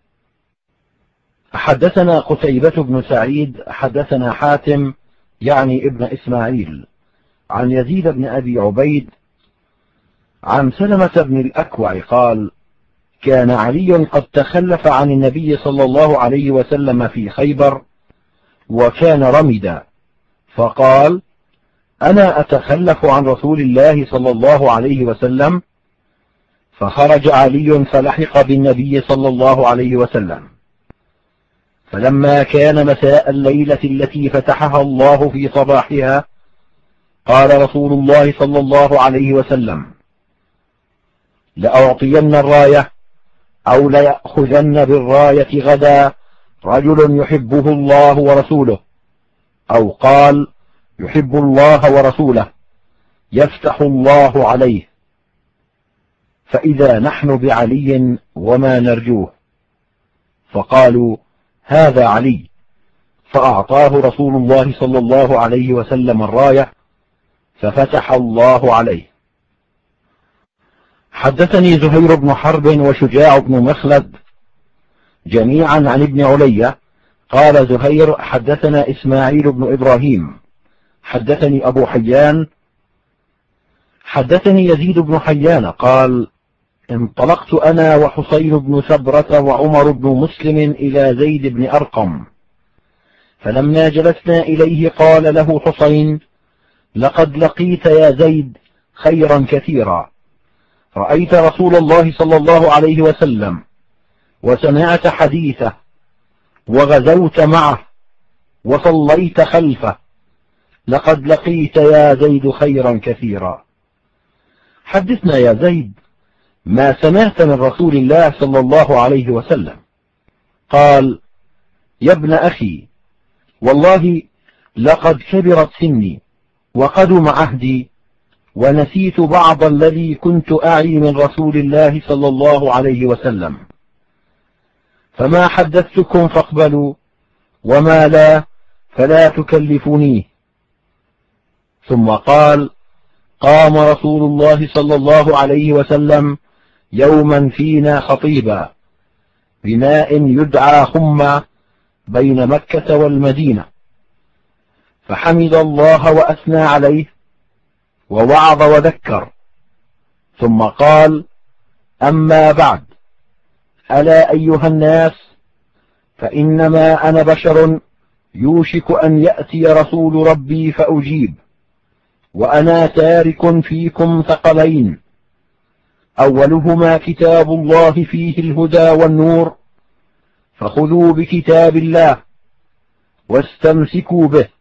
حدثنا قتيبة بن سعيد حدثنا حاتم يعني ابن إسماعيل عن يزيد بن أبي عبيد عن سلمة بن الأكوع قال: كان علي قد تخلف عن النبي صلى الله عليه وسلم في خيبر وكان رمدا، فقال: أنا أتخلف عن رسول الله صلى الله عليه وسلم. فخرج علي فلحق بالنبي صلى الله عليه وسلم، فلما كان مساء الليلة التي فتحها الله في صباحها قال رسول الله صلى الله عليه وسلم: لأعطين الراية أو ليأخذن بالراية غدا رجل يحبه الله ورسوله، أو قال: يحب الله ورسوله يفتح الله عليه، فإذا نحن بعلي وما نرجوه. فقالوا: هذا علي. فأعطاه رسول الله صلى الله عليه وسلم الراية ففتح الله عليه. حدثني زهير بن حرب وشجاع بن مخلد جميعا عن ابن علي قال زهير: حدثنا إسماعيل بن إبراهيم حدثني أبو حيان حدثني يزيد بن حيان قال: انطلقت أنا وحسين بن سبرة وعمر بن مسلم إلى زيد بن أرقم، فلما جلسنا إليه قال له حسين: لقد لقيت يا زيد خيرا كثيرا، رأيت رسول الله صلى الله عليه وسلم وسمعت حديثه وغزوت معه وصليت خلفه، لقد لقيت يا زيد خيرا كثيرا. حدثنا يا زيد ما سمعت من رسول الله صلى الله عليه وسلم. قال: يا ابن أخي، والله لقد كبرت سني وقدم عهدي ونسيت بعض الذي كنت أعي من رسول الله صلى الله عليه وسلم، فما حدثتكم فاقبلوا، وما لا فلا تكلفونيه. ثم قال: قام رسول الله صلى الله عليه وسلم يوما فينا خطيبا بماء يدعى خمة بين مكة والمدينة، فحمد الله وأثنى عليه ووعظ وذكر، ثم قال: أما بعد، ألا أيها الناس، فإنما أنا بشر يوشك أن يأتي رسول ربي فأجيب، وأنا تارك فيكم ثقلين، أولهما كتاب الله فيه الهدى والنور، فخذوا بكتاب الله واستمسكوا به.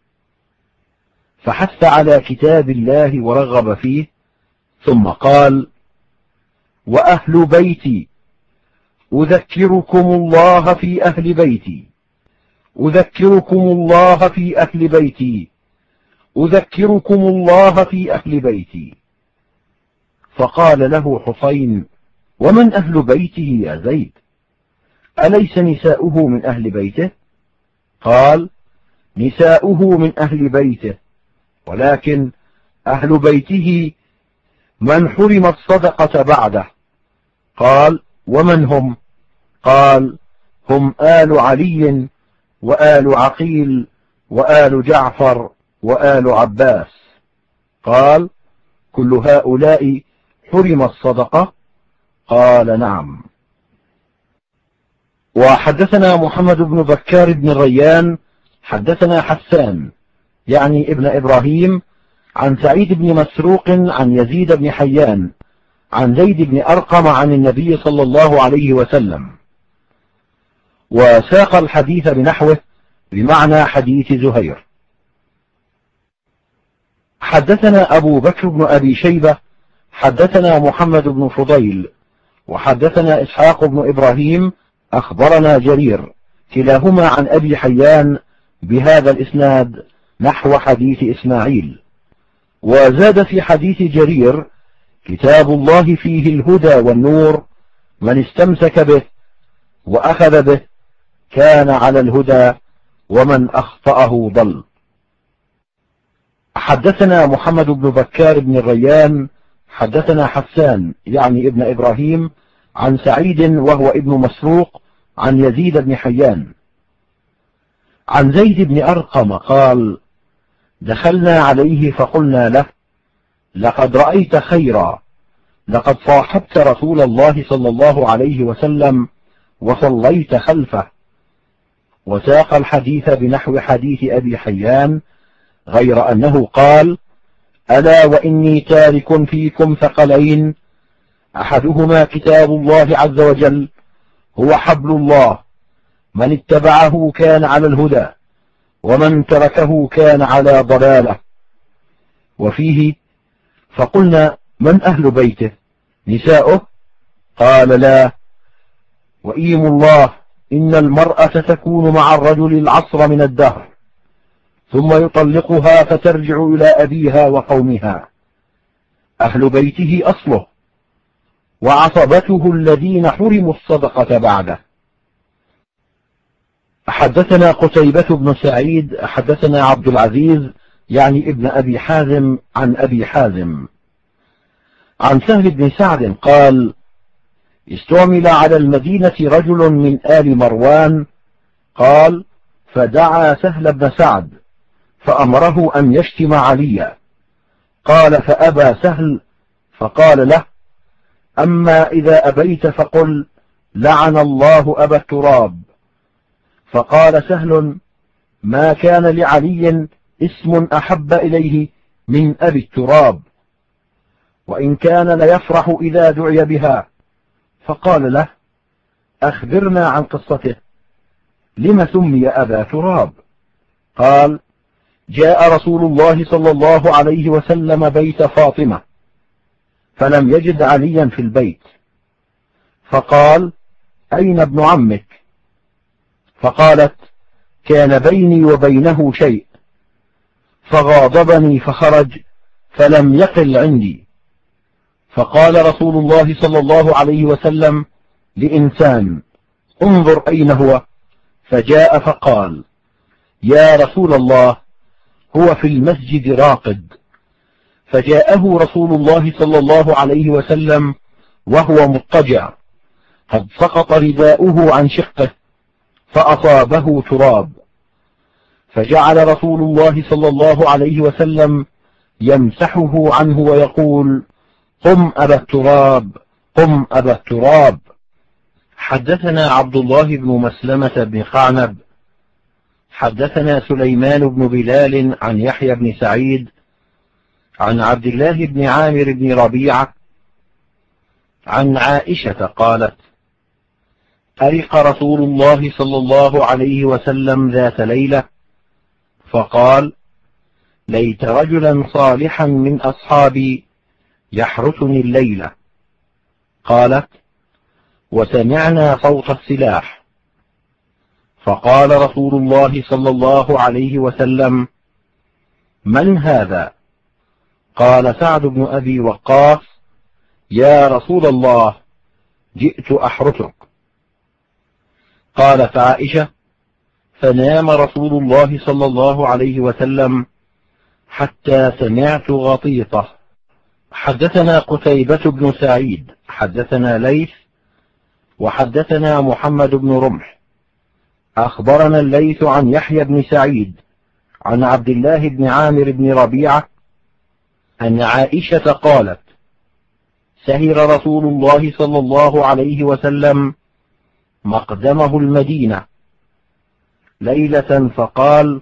فحث على كتاب الله ورغب فيه، ثم قال: وأهل بيتي أذكركم الله في أهل بيتي، أذكركم الله في أهل بيتي أذكركم الله في أهل بيتي. فقال له حسين: ومن أهل بيته يا زيد؟ أليس نساؤه من أهل بيته؟ قال: نساؤه من أهل بيته، ولكن أهل بيته من حرم الصدقة بعده. قال: ومن هم؟ قال: هم آل علي وآل عقيل وآل جعفر وآل عباس. قال: كل هؤلاء حرم الصدقة؟ قال: نعم. وحدثنا محمد بن بكار بن الريان حدثنا حسان يعني ابن إبراهيم عن سعيد بن مسروق عن يزيد بن حيان عن زيد بن أرقم عن النبي صلى الله عليه وسلم، وساق الحديث بنحوه بمعنى حديث زهير. حدثنا أبو بكر بن أبي شيبة حدثنا محمد بن فضيل وحدثنا إسحاق بن إبراهيم أخبرنا جرير كلاهما عن أبي حيان بهذا الإسناد نحو حديث إسماعيل. وزاد في حديث جرير: كتاب الله فيه الهدى والنور، من استمسك به وأخذ به كان على الهدى، ومن أخطأه ضل. حدثنا محمد بن بكار بن الريان حدثنا حسان يعني ابن إبراهيم عن سعيد وهو ابن مسروق عن يزيد بن حيان عن زيد بن أرقم قال: دخلنا عليه فقلنا له: لقد رأيت خيرا، لقد صاحبت رسول الله صلى الله عليه وسلم وصليت خلفه. وساق الحديث بنحو حديث أبي حيان، غير أنه قال: ألا وإني تارك فيكم ثقلين، أحدهما كتاب الله عز وجل هو حبل الله، من اتبعه كان على الهدى، ومن تركه كان على ضلالة. وفيه: فقلنا: من أهل بيته؟ نساؤه؟ قال: لا، وإيم الله إن المرأة تكون مع الرجل العصر من الدهر، ثم يطلقها فترجع إلى أبيها وقومها. أهل بيته أصله، وعصبته الذين حرموا الصدقة بعده. حدثنا قتيبة بن سعيد حدثنا عبد العزيز يعني ابن أبي حازم عن أبي حازم عن سهل بن سعد قال: استعمل على المدينة رجل من آل مروان، قال: فدعا سهل بن سعد فأمره أن يشتم عليا. قال: فأبى سهل، فقال له: أما إذا أبيت فقل: لعن الله أبا التراب. فقال سهل: ما كان لعلي اسم أحب إليه من أبي التراب، وإن كان ليفرح إذا دعي بها. فقال له: أخبرنا عن قصته، لم سمي أبا تراب؟ قال: جاء رسول الله صلى الله عليه وسلم بيت فاطمة فلم يجد عليا في البيت، فقال: أين ابن عمك؟ فقالت: كان بيني وبينه شيء، فغاضبني فخرج فلم يقل عندي. فقال رسول الله صلى الله عليه وسلم لإنسان: انظر أين هو. فجاء فقال: يا رسول الله، هو في المسجد راقد. فجاءه رسول الله صلى الله عليه وسلم وهو مضطجع، قد سقط رداؤه عن شقه فأصابه تراب، فجعل رسول الله صلى الله عليه وسلم يمسحه عنه ويقول: قم أبا التراب، قم أبا التراب. حدثنا عبد الله بن مسلمة بن قعنب حدثنا سليمان بن بلال عن يحيى بن سعيد عن عبد الله بن عامر بن ربيعة عن عائشة قالت: أرق رسول الله صلى الله عليه وسلم ذات ليلة فقال: ليت رجلا صالحا من أصحابي يحرسني الليلة. قالت: وسمعنا صوت السلاح. فقال رسول الله صلى الله عليه وسلم: من هذا؟ قال سعد بن أبي وقاص: يا رسول الله، جئت أحرسك. قالت عائشة: فنام رسول الله صلى الله عليه وسلم حتى سمعت غطيطه. حدثنا قتيبة بن سعيد حدثنا ليث وحدثنا محمد بن رمح أخبرنا الليث عن يحيى بن سعيد عن عبد الله بن عامر بن ربيعة أن عائشة قالت: سهر رسول الله صلى الله عليه وسلم مقدمه المدينة ليلة فقال: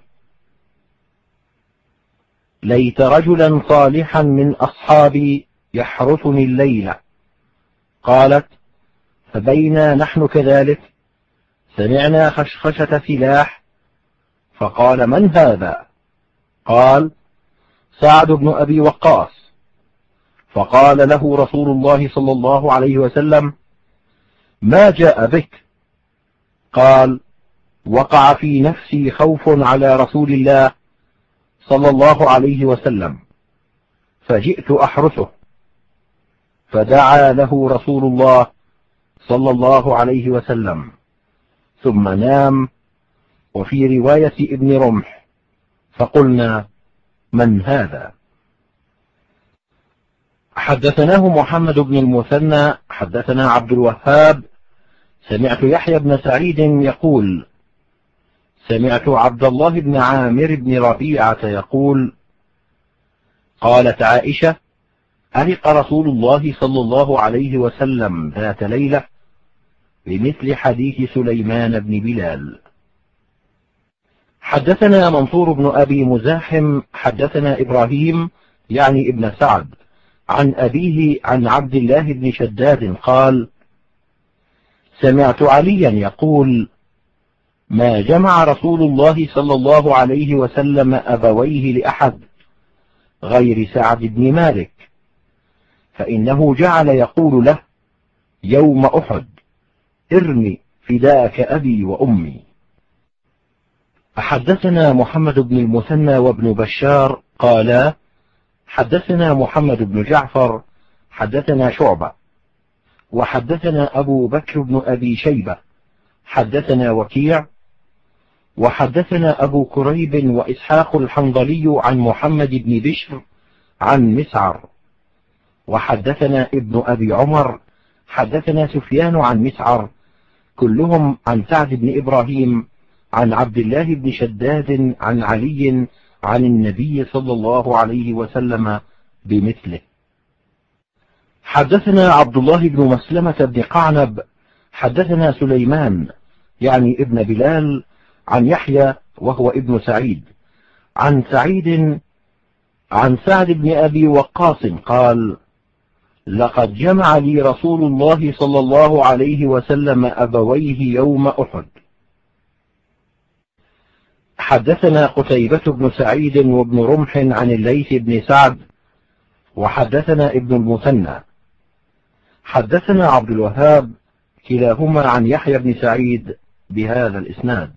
ليت رجلا صالحا من أصحابي يحرسني الليلة. قالت: فبينا نحن كذلك سمعنا خشخشة سلاح، فقال: من هذا؟ قال: سعد بن أبي وقاص. فقال له رسول الله صلى الله عليه وسلم: ما جاء بك؟ قال: وقع في نفسي خوف على رسول الله صلى الله عليه وسلم، فجئت أحرسه. فدعا له رسول الله صلى الله عليه وسلم ثم نام. وفي رواية ابن رمح: فقلنا: من هذا؟ حدثناه محمد بن المثنى حدثنا عبد الوهاب سمعت يحيى بن سعيد يقول: سمعت عبد الله بن عامر بن ربيعة يقول: قالت عائشة: ألق رسول الله صلى الله عليه وسلم ذات ليلة بمثل حديث سليمان بن بلال. حدثنا منصور بن أبي مزاحم حدثنا إبراهيم يعني ابن سعد عن أبيه عن عبد الله بن شداد قال: سمعت عليا يقول: ما جمع رسول الله صلى الله عليه وسلم أبويه لأحد غير سعد بن مالك، فإنه جعل يقول له يوم أحد: ارمي فداك أبي وأمي. حدثنا محمد بن المثنى وابن بشار قالا: حدثنا محمد بن جعفر حدثنا شعبة وحدثنا أبو بكر بن أبي شيبة حدثنا وكيع وحدثنا أبو كريب وإسحاق الحنظلي عن محمد بن بشر عن مسعر وحدثنا ابن أبي عمر حدثنا سفيان عن مسعر كلهم عن سعد بن إبراهيم عن عبد الله بن شداد عن علي عن النبي صلى الله عليه وسلم بمثله. حدثنا عبد الله بن مسلمة بن قعنب حدثنا سليمان يعني ابن بلال عن يحيى وهو ابن سعيد عن سعيد عن سعد بن أبي وقاص قال: لقد جمع لي رسول الله صلى الله عليه وسلم أبويه يوم أحد. حدثنا قتيبة بن سعيد وابن رمح عن الليث بن سعد وحدثنا ابن المثنى حدثنا عبد الوهاب كلاهما عن يحيى بن سعيد بهذا الإسناد.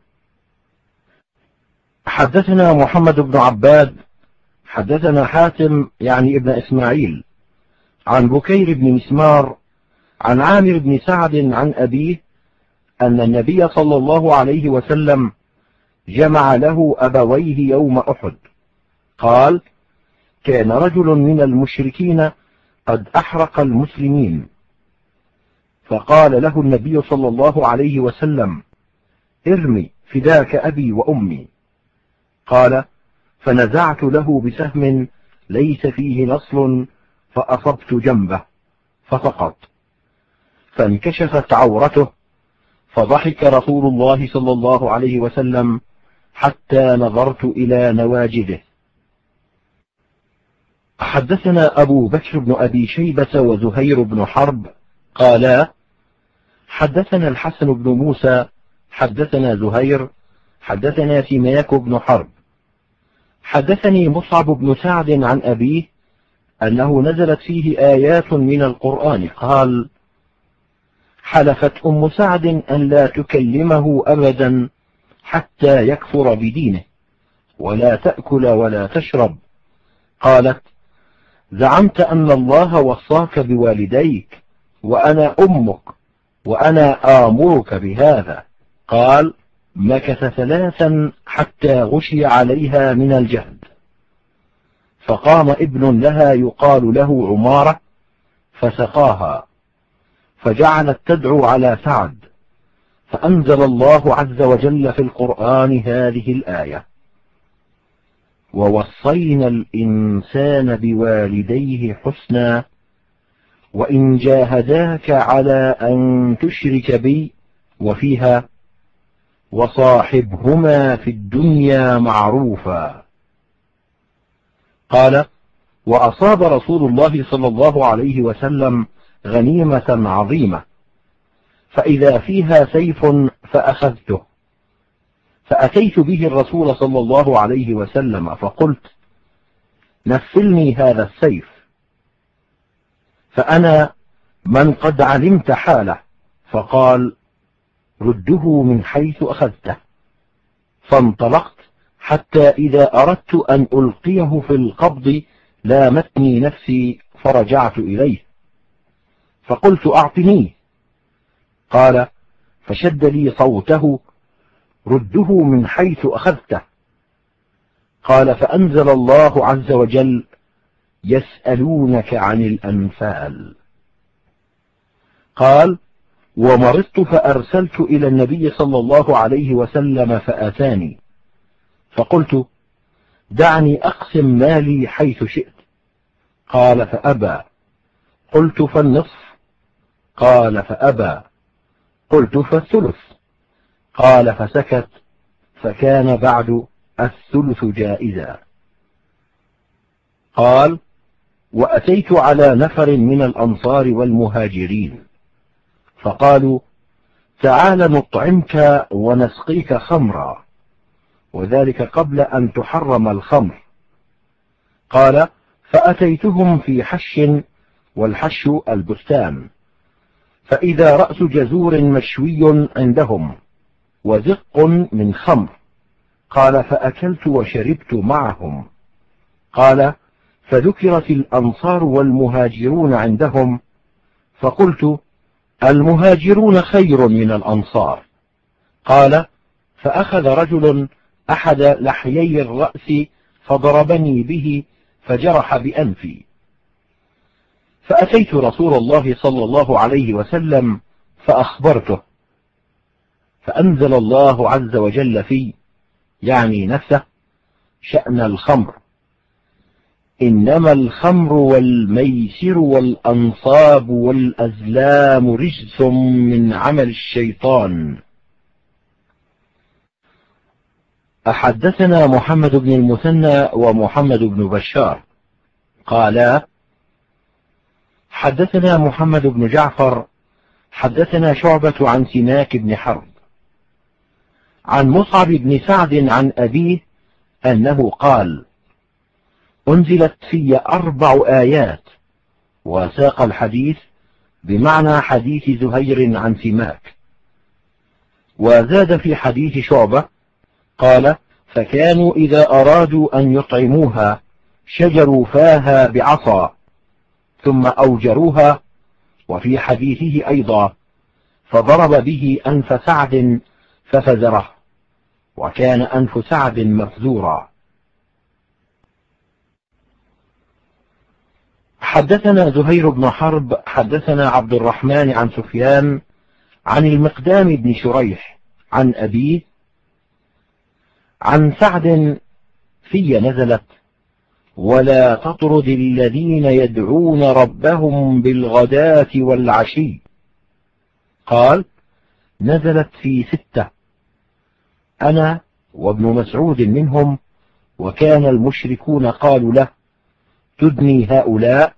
حدثنا محمد بن عباد حدثنا حاتم يعني ابن إسماعيل عن بكير بن مسمار عن عامر بن سعد عن أبيه أن النبي صلى الله عليه وسلم جمع له أبويه يوم أحد. قال: كان رجل من المشركين قد أحرق المسلمين، فقال له النبي صلى الله عليه وسلم: ارمي فداك أبي وأمي. قال: فنزعت له بسهم ليس فيه نصل فأصبت جنبه فسقط، فانكشفت عورته، فضحك رسول الله صلى الله عليه وسلم حتى نظرت إلى نواجذه. حدثنا أبو بكر بن أبي شيبة وزهير بن حرب قالا: حدثنا الحسن بن موسى حدثنا زهير حدثنا سماك بن حرب حدثني مصعب بن سعد عن أبيه أنه نزلت فيه آيات من القرآن. قال: حلفت أم سعد أن لا تكلمه أبدا حتى يكفر بدينه، ولا تأكل ولا تشرب. قالت: زعمت أن الله وصاك بوالديك وأنا أمك وأنا آمرك بهذا. قال: مكث ثلاثا حتى غشي عليها من الجهد، فقام ابن لها يقال له عمارة فسقاها، فجعلت تدعو على سعد، فأنزل الله عز وجل في القرآن هذه الآية: ووصينا الإنسان بوالديه حسنا وإن جاهداك على أن تشرك بي، وفيها: وصاحبهما في الدنيا معروفا. قال: وأصاب رسول الله صلى الله عليه وسلم غنيمة عظيمة، فإذا فيها سيف فأخذته، فأتيت به الرسول صلى الله عليه وسلم فقلت: نفلني هذا السيف، فأنا من قد علمت حاله. فقال: رده من حيث أخذته. فانطلقت حتى إذا أردت أن ألقيه في القبض لامتني نفسي، فرجعت إليه فقلت: أعطنيه. قال: فشد لي صوته: رده من حيث أخذته. قال: فأنزل الله عز وجل: يسألونك عن الأنفال. قال: ومرضت فأرسلت إلى النبي صلى الله عليه وسلم فأتاني، فقلت: دعني أقسم مالي حيث شئت. قال: فأبى. قلت: فالنصف. قال: فأبى. قلت: فالثلث. قال: فسكت، فكان بعد الثلث جائزا. قال: وأتيت على نفر من الأنصار والمهاجرين، فقالوا: تعال نطعمك ونسقيك خمرا، وذلك قبل أن تحرم الخمر. قال: فأتيتهم في حش، والحش البستان، فإذا رأس جزور مشوي عندهم وزق من خمر. قال: فأكلت وشربت معهم. قال: فذكرت الأنصار والمهاجرون عندهم، فقلت: المهاجرون خير من الأنصار. قال: فأخذ رجل أحد لحيي الرأس فضربني به فجرح بأنفي، فأتيت رسول الله صلى الله عليه وسلم فأخبرته، فأنزل الله عز وجل في يعني نفسه شأن الخمر: إنما الخمر والميسر والأنصاب والأزلام رجس من عمل الشيطان. أحدثنا محمد بن المثنى ومحمد بن بشار قالا: حدثنا محمد بن جعفر حدثنا شعبة عن سماك بن حرب عن مصعب بن سعد عن أبيه أنه قال: أنزلت في أربع آيات، وساق الحديث بمعنى حديث زهير عن سماك. وزاد في حديث شعبة قال: فكانوا إذا أرادوا أن يطعموها شجروا فاها بعصا ثم أوجروها. وفي حديثه أيضا: فضرب به أنف سعد ففزره، وكان أنف سعد مفزورا. حدثنا زهير بن حرب حدثنا عبد الرحمن عن سفيان عن المقدام بن شريح عن أبيه عن سعد في نزلت: ولا تطرد الذين يدعون ربهم بالغداة والعشي. قال: نزلت في ستة، أنا وابن مسعود منهم، وكان المشركون قالوا له: تدني هؤلاء؟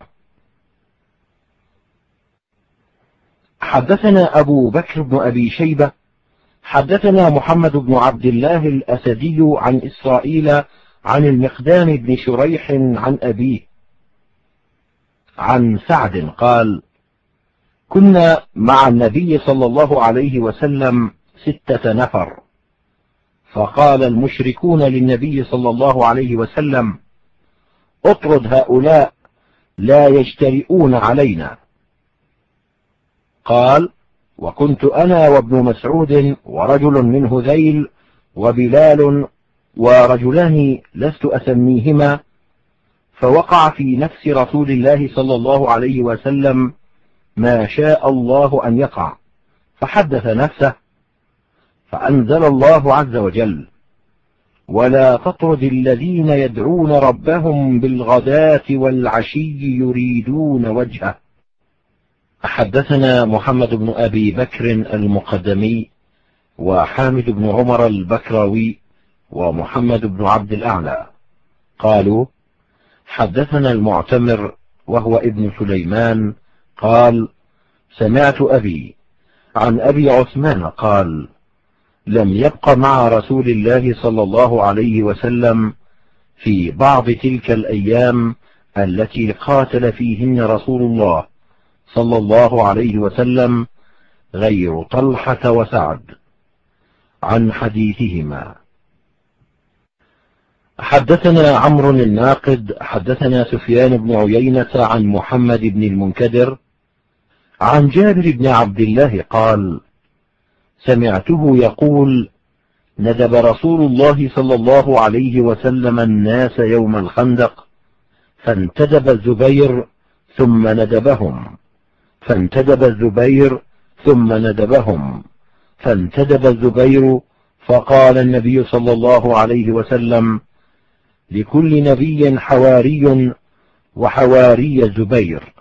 حدثنا أبو بكر بن أبي شيبة حدثنا محمد بن عبد الله الأسدي عن إسرائيل عن المقدام بن شريح عن أبيه عن سعد قال: كنا مع النبي صلى الله عليه وسلم ستة نفر، فقال المشركون للنبي صلى الله عليه وسلم: اطرد هؤلاء لا يجترئون علينا. قال: وكنت أنا وابن مسعود ورجل من هذيل وبلال ورجلان لست أسميهما، فوقع في نفس رسول الله صلى الله عليه وسلم ما شاء الله أن يقع، فحدث نفسه، فأنزل الله عز وجل: ولا تطرد الذين يدعون ربهم بالغداة والعشي يريدون وجهه. حدثنا محمد بن أبي بكر المقدمي وحامد بن عمر البكراوي ومحمد بن عبد الأعلى قالوا: حدثنا المعتمر وهو ابن سليمان قال: سمعت أبي عن أبي عثمان قال: لم يبق مع رسول الله صلى الله عليه وسلم في بعض تلك الأيام التي قاتل فيهن رسول الله صلى الله عليه وسلم غير طلحة وسعد. عن حديثهما. حدثنا عمرو الناقد حدثنا سفيان بن عيينة عن محمد بن المنكدر عن جابر بن عبد الله قال: سمعته يقول: ندب رسول الله صلى الله عليه وسلم الناس يوم الخندق، فانتدب الزبير ثم ندبهم، فانتدب الزبير ثم ندبهم، فانتدب الزبير، فقال النبي صلى الله عليه وسلم: لكل نبي حواري وحواري الزبير.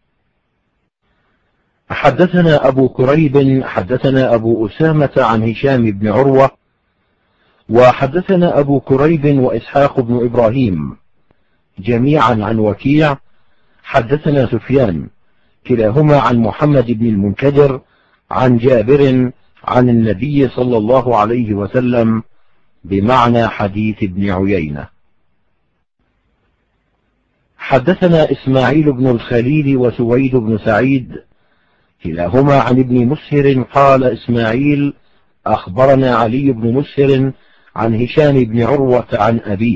حدثنا أبو كريب حدثنا أبو أسامة عن هشام بن عروة، وحدثنا أبو كريب وإسحاق بن إبراهيم جميعا عن وكيع حدثنا سفيان كلاهما عن محمد بن المنكدر عن جابر عن النبي صلى الله عليه وسلم بمعنى حديث ابن عيينة. حدثنا إسماعيل بن الخليل وسويد بن سعيد كلاهما عن ابن مسهر قال إسماعيل: أخبرنا علي بن مسهر عن هشام بن عروة عن أبيه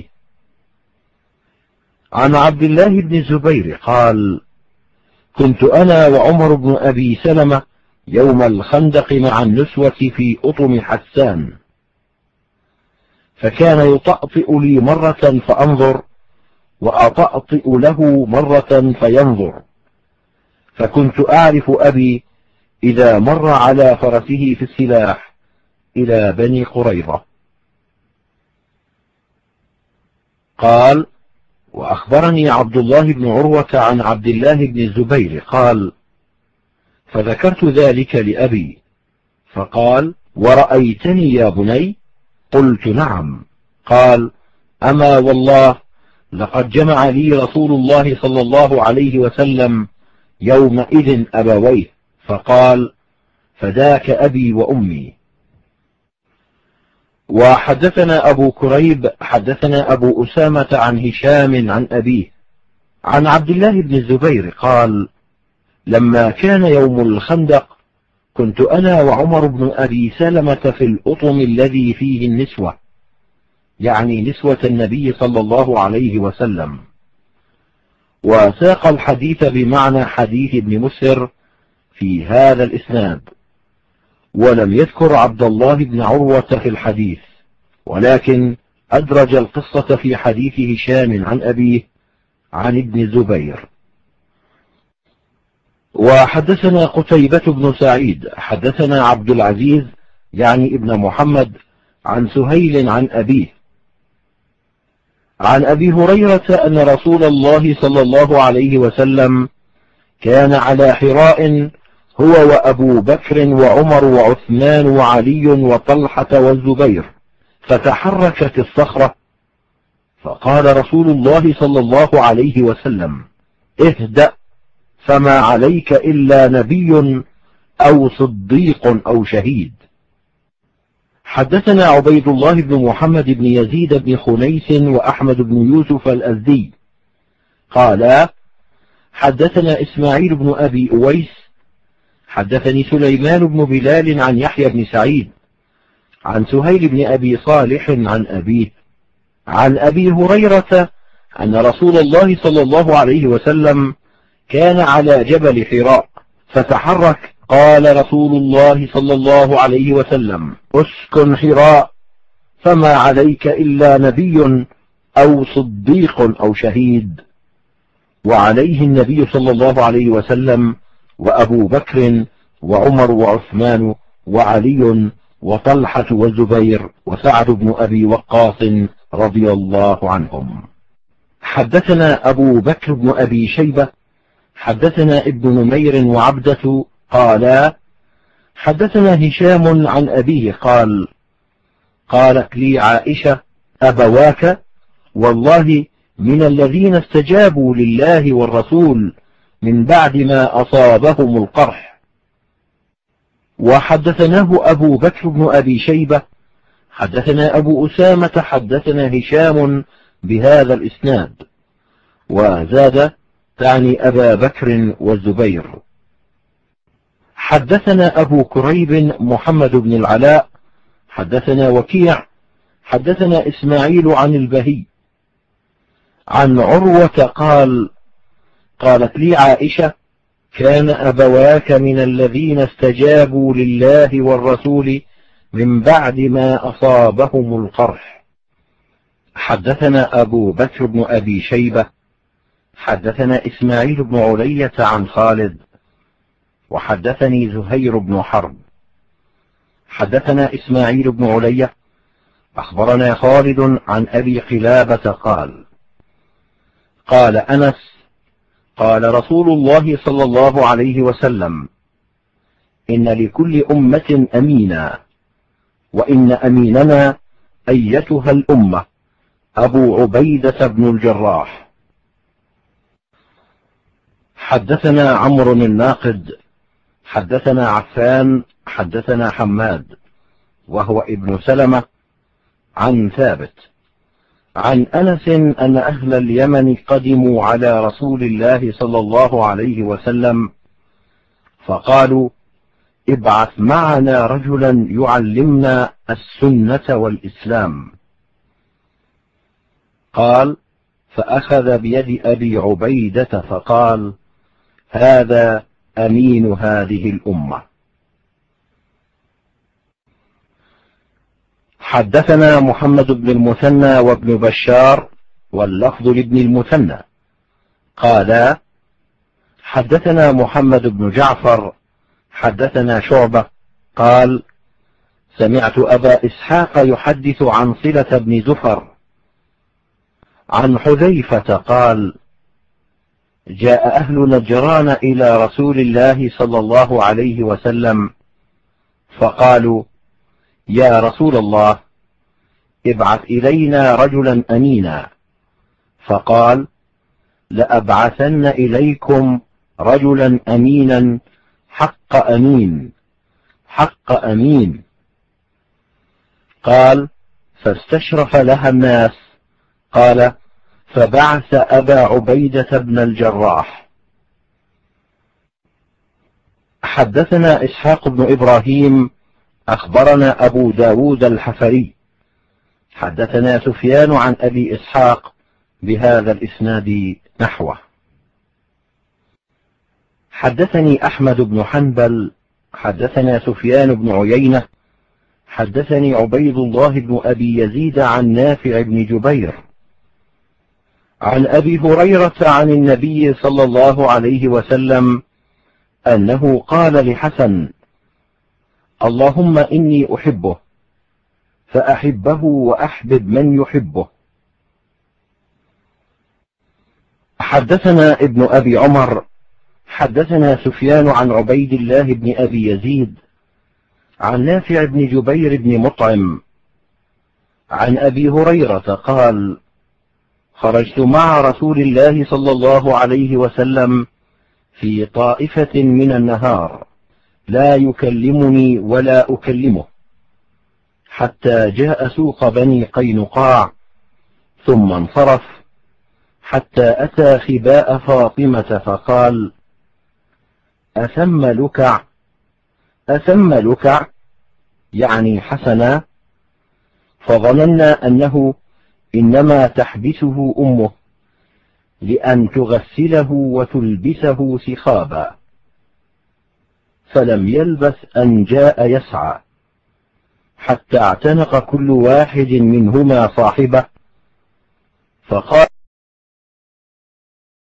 عن عبد الله بن الزبير قال: كنت أنا وعمر بن أبي سلمة يوم الخندق مع النسوة في أطم حسان، فكان يطأطئ لي مرة فأنظر، وأطأطئ له مرة فينظر، فكنت أعرف أبي إذا مر على فرسه في السلاح إلى بني قريظة. قال: وأخبرني عبد الله بن عروة عن عبد الله بن الزبير قال: فذكرت ذلك لأبي، فقال: ورأيتني يا بني؟ قلت: نعم. قال: أما والله لقد جمع لي رسول الله صلى الله عليه وسلم يومئذ أبويه، فقال: فداك أبي وأمي. وحدثنا أبو كريب حدثنا أبو أسامة عن هشام عن أبيه عن عبد الله بن الزبير قال: لما كان يوم الخندق كنت أنا وعمر بن أبي سلمة في الأطم الذي فيه النسوة، يعني نسوة النبي صلى الله عليه وسلم. وساق الحديث بمعنى حديث ابن مسهر في هذا الإسناد، ولم يذكر عبد الله بن عروة في الحديث، ولكن أدرج القصة في حديث هشام عن أبيه عن ابن الزبير. وحدثنا قتيبة بن سعيد حدثنا عبد العزيز يعني ابن محمد عن سهيل عن أبيه عن أبي هريرة أن رسول الله صلى الله عليه وسلم كان على حراء هو وأبو بكر وعمر وعثمان وعلي وطلحة والزبير، فتحركت الصخرة، فقال رسول الله صلى الله عليه وسلم: اهدأ، فما عليك إلا نبي أو صديق أو شهيد. حدثنا عبيد الله بن محمد بن يزيد بن خنيس وأحمد بن يوسف الأزدي قال: حدثنا إسماعيل بن أبي أويس حدثني سليمان بن بلال عن يحيى بن سعيد عن سهيل بن أبي صالح عن أبيه عن أبي هريرة أن رسول الله صلى الله عليه وسلم كان على جبل حراء فتحرك، قال رسول الله صلى الله عليه وسلم: اسكن حراء فما عليك إلا نبي أو صديق أو شهيد. وعليه النبي صلى الله عليه وسلم وأبو بكر وعمر وعثمان وعلي وطلحة والزبير وسعد بن أبي وقاص رضي الله عنهم. حدثنا أبو بكر بن أبي شيبة حدثنا ابن نمير وعبدة قالا حدثنا هشام عن أبيه قال: قالت لي عائشة: أبواك والله من الذين استجابوا لله والرسول من بعد ما أصابهم القرح. وحدثناه أبو بكر بن أبي شيبة حدثنا أبو أسامة حدثنا هشام بهذا الإسناد، وزاد تعني أبا بكر والزبير. حدثنا أبو كريب محمد بن العلاء حدثنا وكيع حدثنا إسماعيل عن البهي عن عروة قال: قالت لي عائشة: كان أبواك من الذين استجابوا لله والرسول من بعد ما أصابهم القرح. حدثنا أبو بكر بن أبي شيبة حدثنا إسماعيل بن علية عن خالد وحدثني زهير بن حرب. حدثنا إسماعيل بن علية أخبرنا خالد عن أبي قلابة قال: قال أنس: قال رسول الله صلى الله عليه وسلم: إن لكل أمة أمينا، وإن أميننا أيتها الأمة أبو عبيدة بن الجراح. حدثنا عمرو الناقد حدثنا عفان حدثنا حماد وهو ابن سلمة عن ثابت عن أنس أن أهل اليمن قدموا على رسول الله صلى الله عليه وسلم فقالوا: ابعث معنا رجلا يعلمنا السنة والإسلام. قال: فأخذ بيد أبي عبيدة فقال: هذا أمين هذه الأمة. حدثنا محمد بن المثنى وابن بشار واللفظ لابن المثنى قالا: حدثنا محمد بن جعفر حدثنا شعبة قال: سمعت أبا إسحاق يحدث عن صلة بن زفر عن حذيفة قال: جاء أهل نجران إلى رسول الله صلى الله عليه وسلم فقالوا: يا رسول الله، ابعث إلينا رجلا أمينا. فقال: لأبعثن إليكم رجلا أمينا حق أمين حق أمين. قال: فاستشرف لها الناس. قال: فبعث أبا عبيدة بن الجراح. حدثنا إسحاق بن إبراهيم أخبرنا أبو داود الحفري حدثنا سفيان عن أبي إسحاق بهذا الإسناد نحوه. حدثني أحمد بن حنبل حدثنا سفيان بن عيينة حدثني عبيد الله بن أبي يزيد عن نافع بن جبير عن أبي هريرة عن النبي صلى الله عليه وسلم أنه قال لحسن: اللهم إني أحبه فأحبه وأحبب من يحبه. حدثنا ابن أبي عمر حدثنا سفيان عن عبيد الله بن أبي يزيد عن نافع بن جبير بن مطعم عن أبي هريرة قال: خرجت مع رسول الله صلى الله عليه وسلم في طائفة من النهار لا يكلمني ولا أكلمه حتى جاء سوق بني قينقاع ثم انصرف حتى أتى خباء فاطمة فقال: أثم لكع؟ أثم لكع يعني حسنا، فظننا أنه إنما تحبسه أمه لأن تغسله وتلبسه سخابا، فلم يلبث أن جاء يسعى حتى اعتنق كل واحد منهما صاحبه، فقال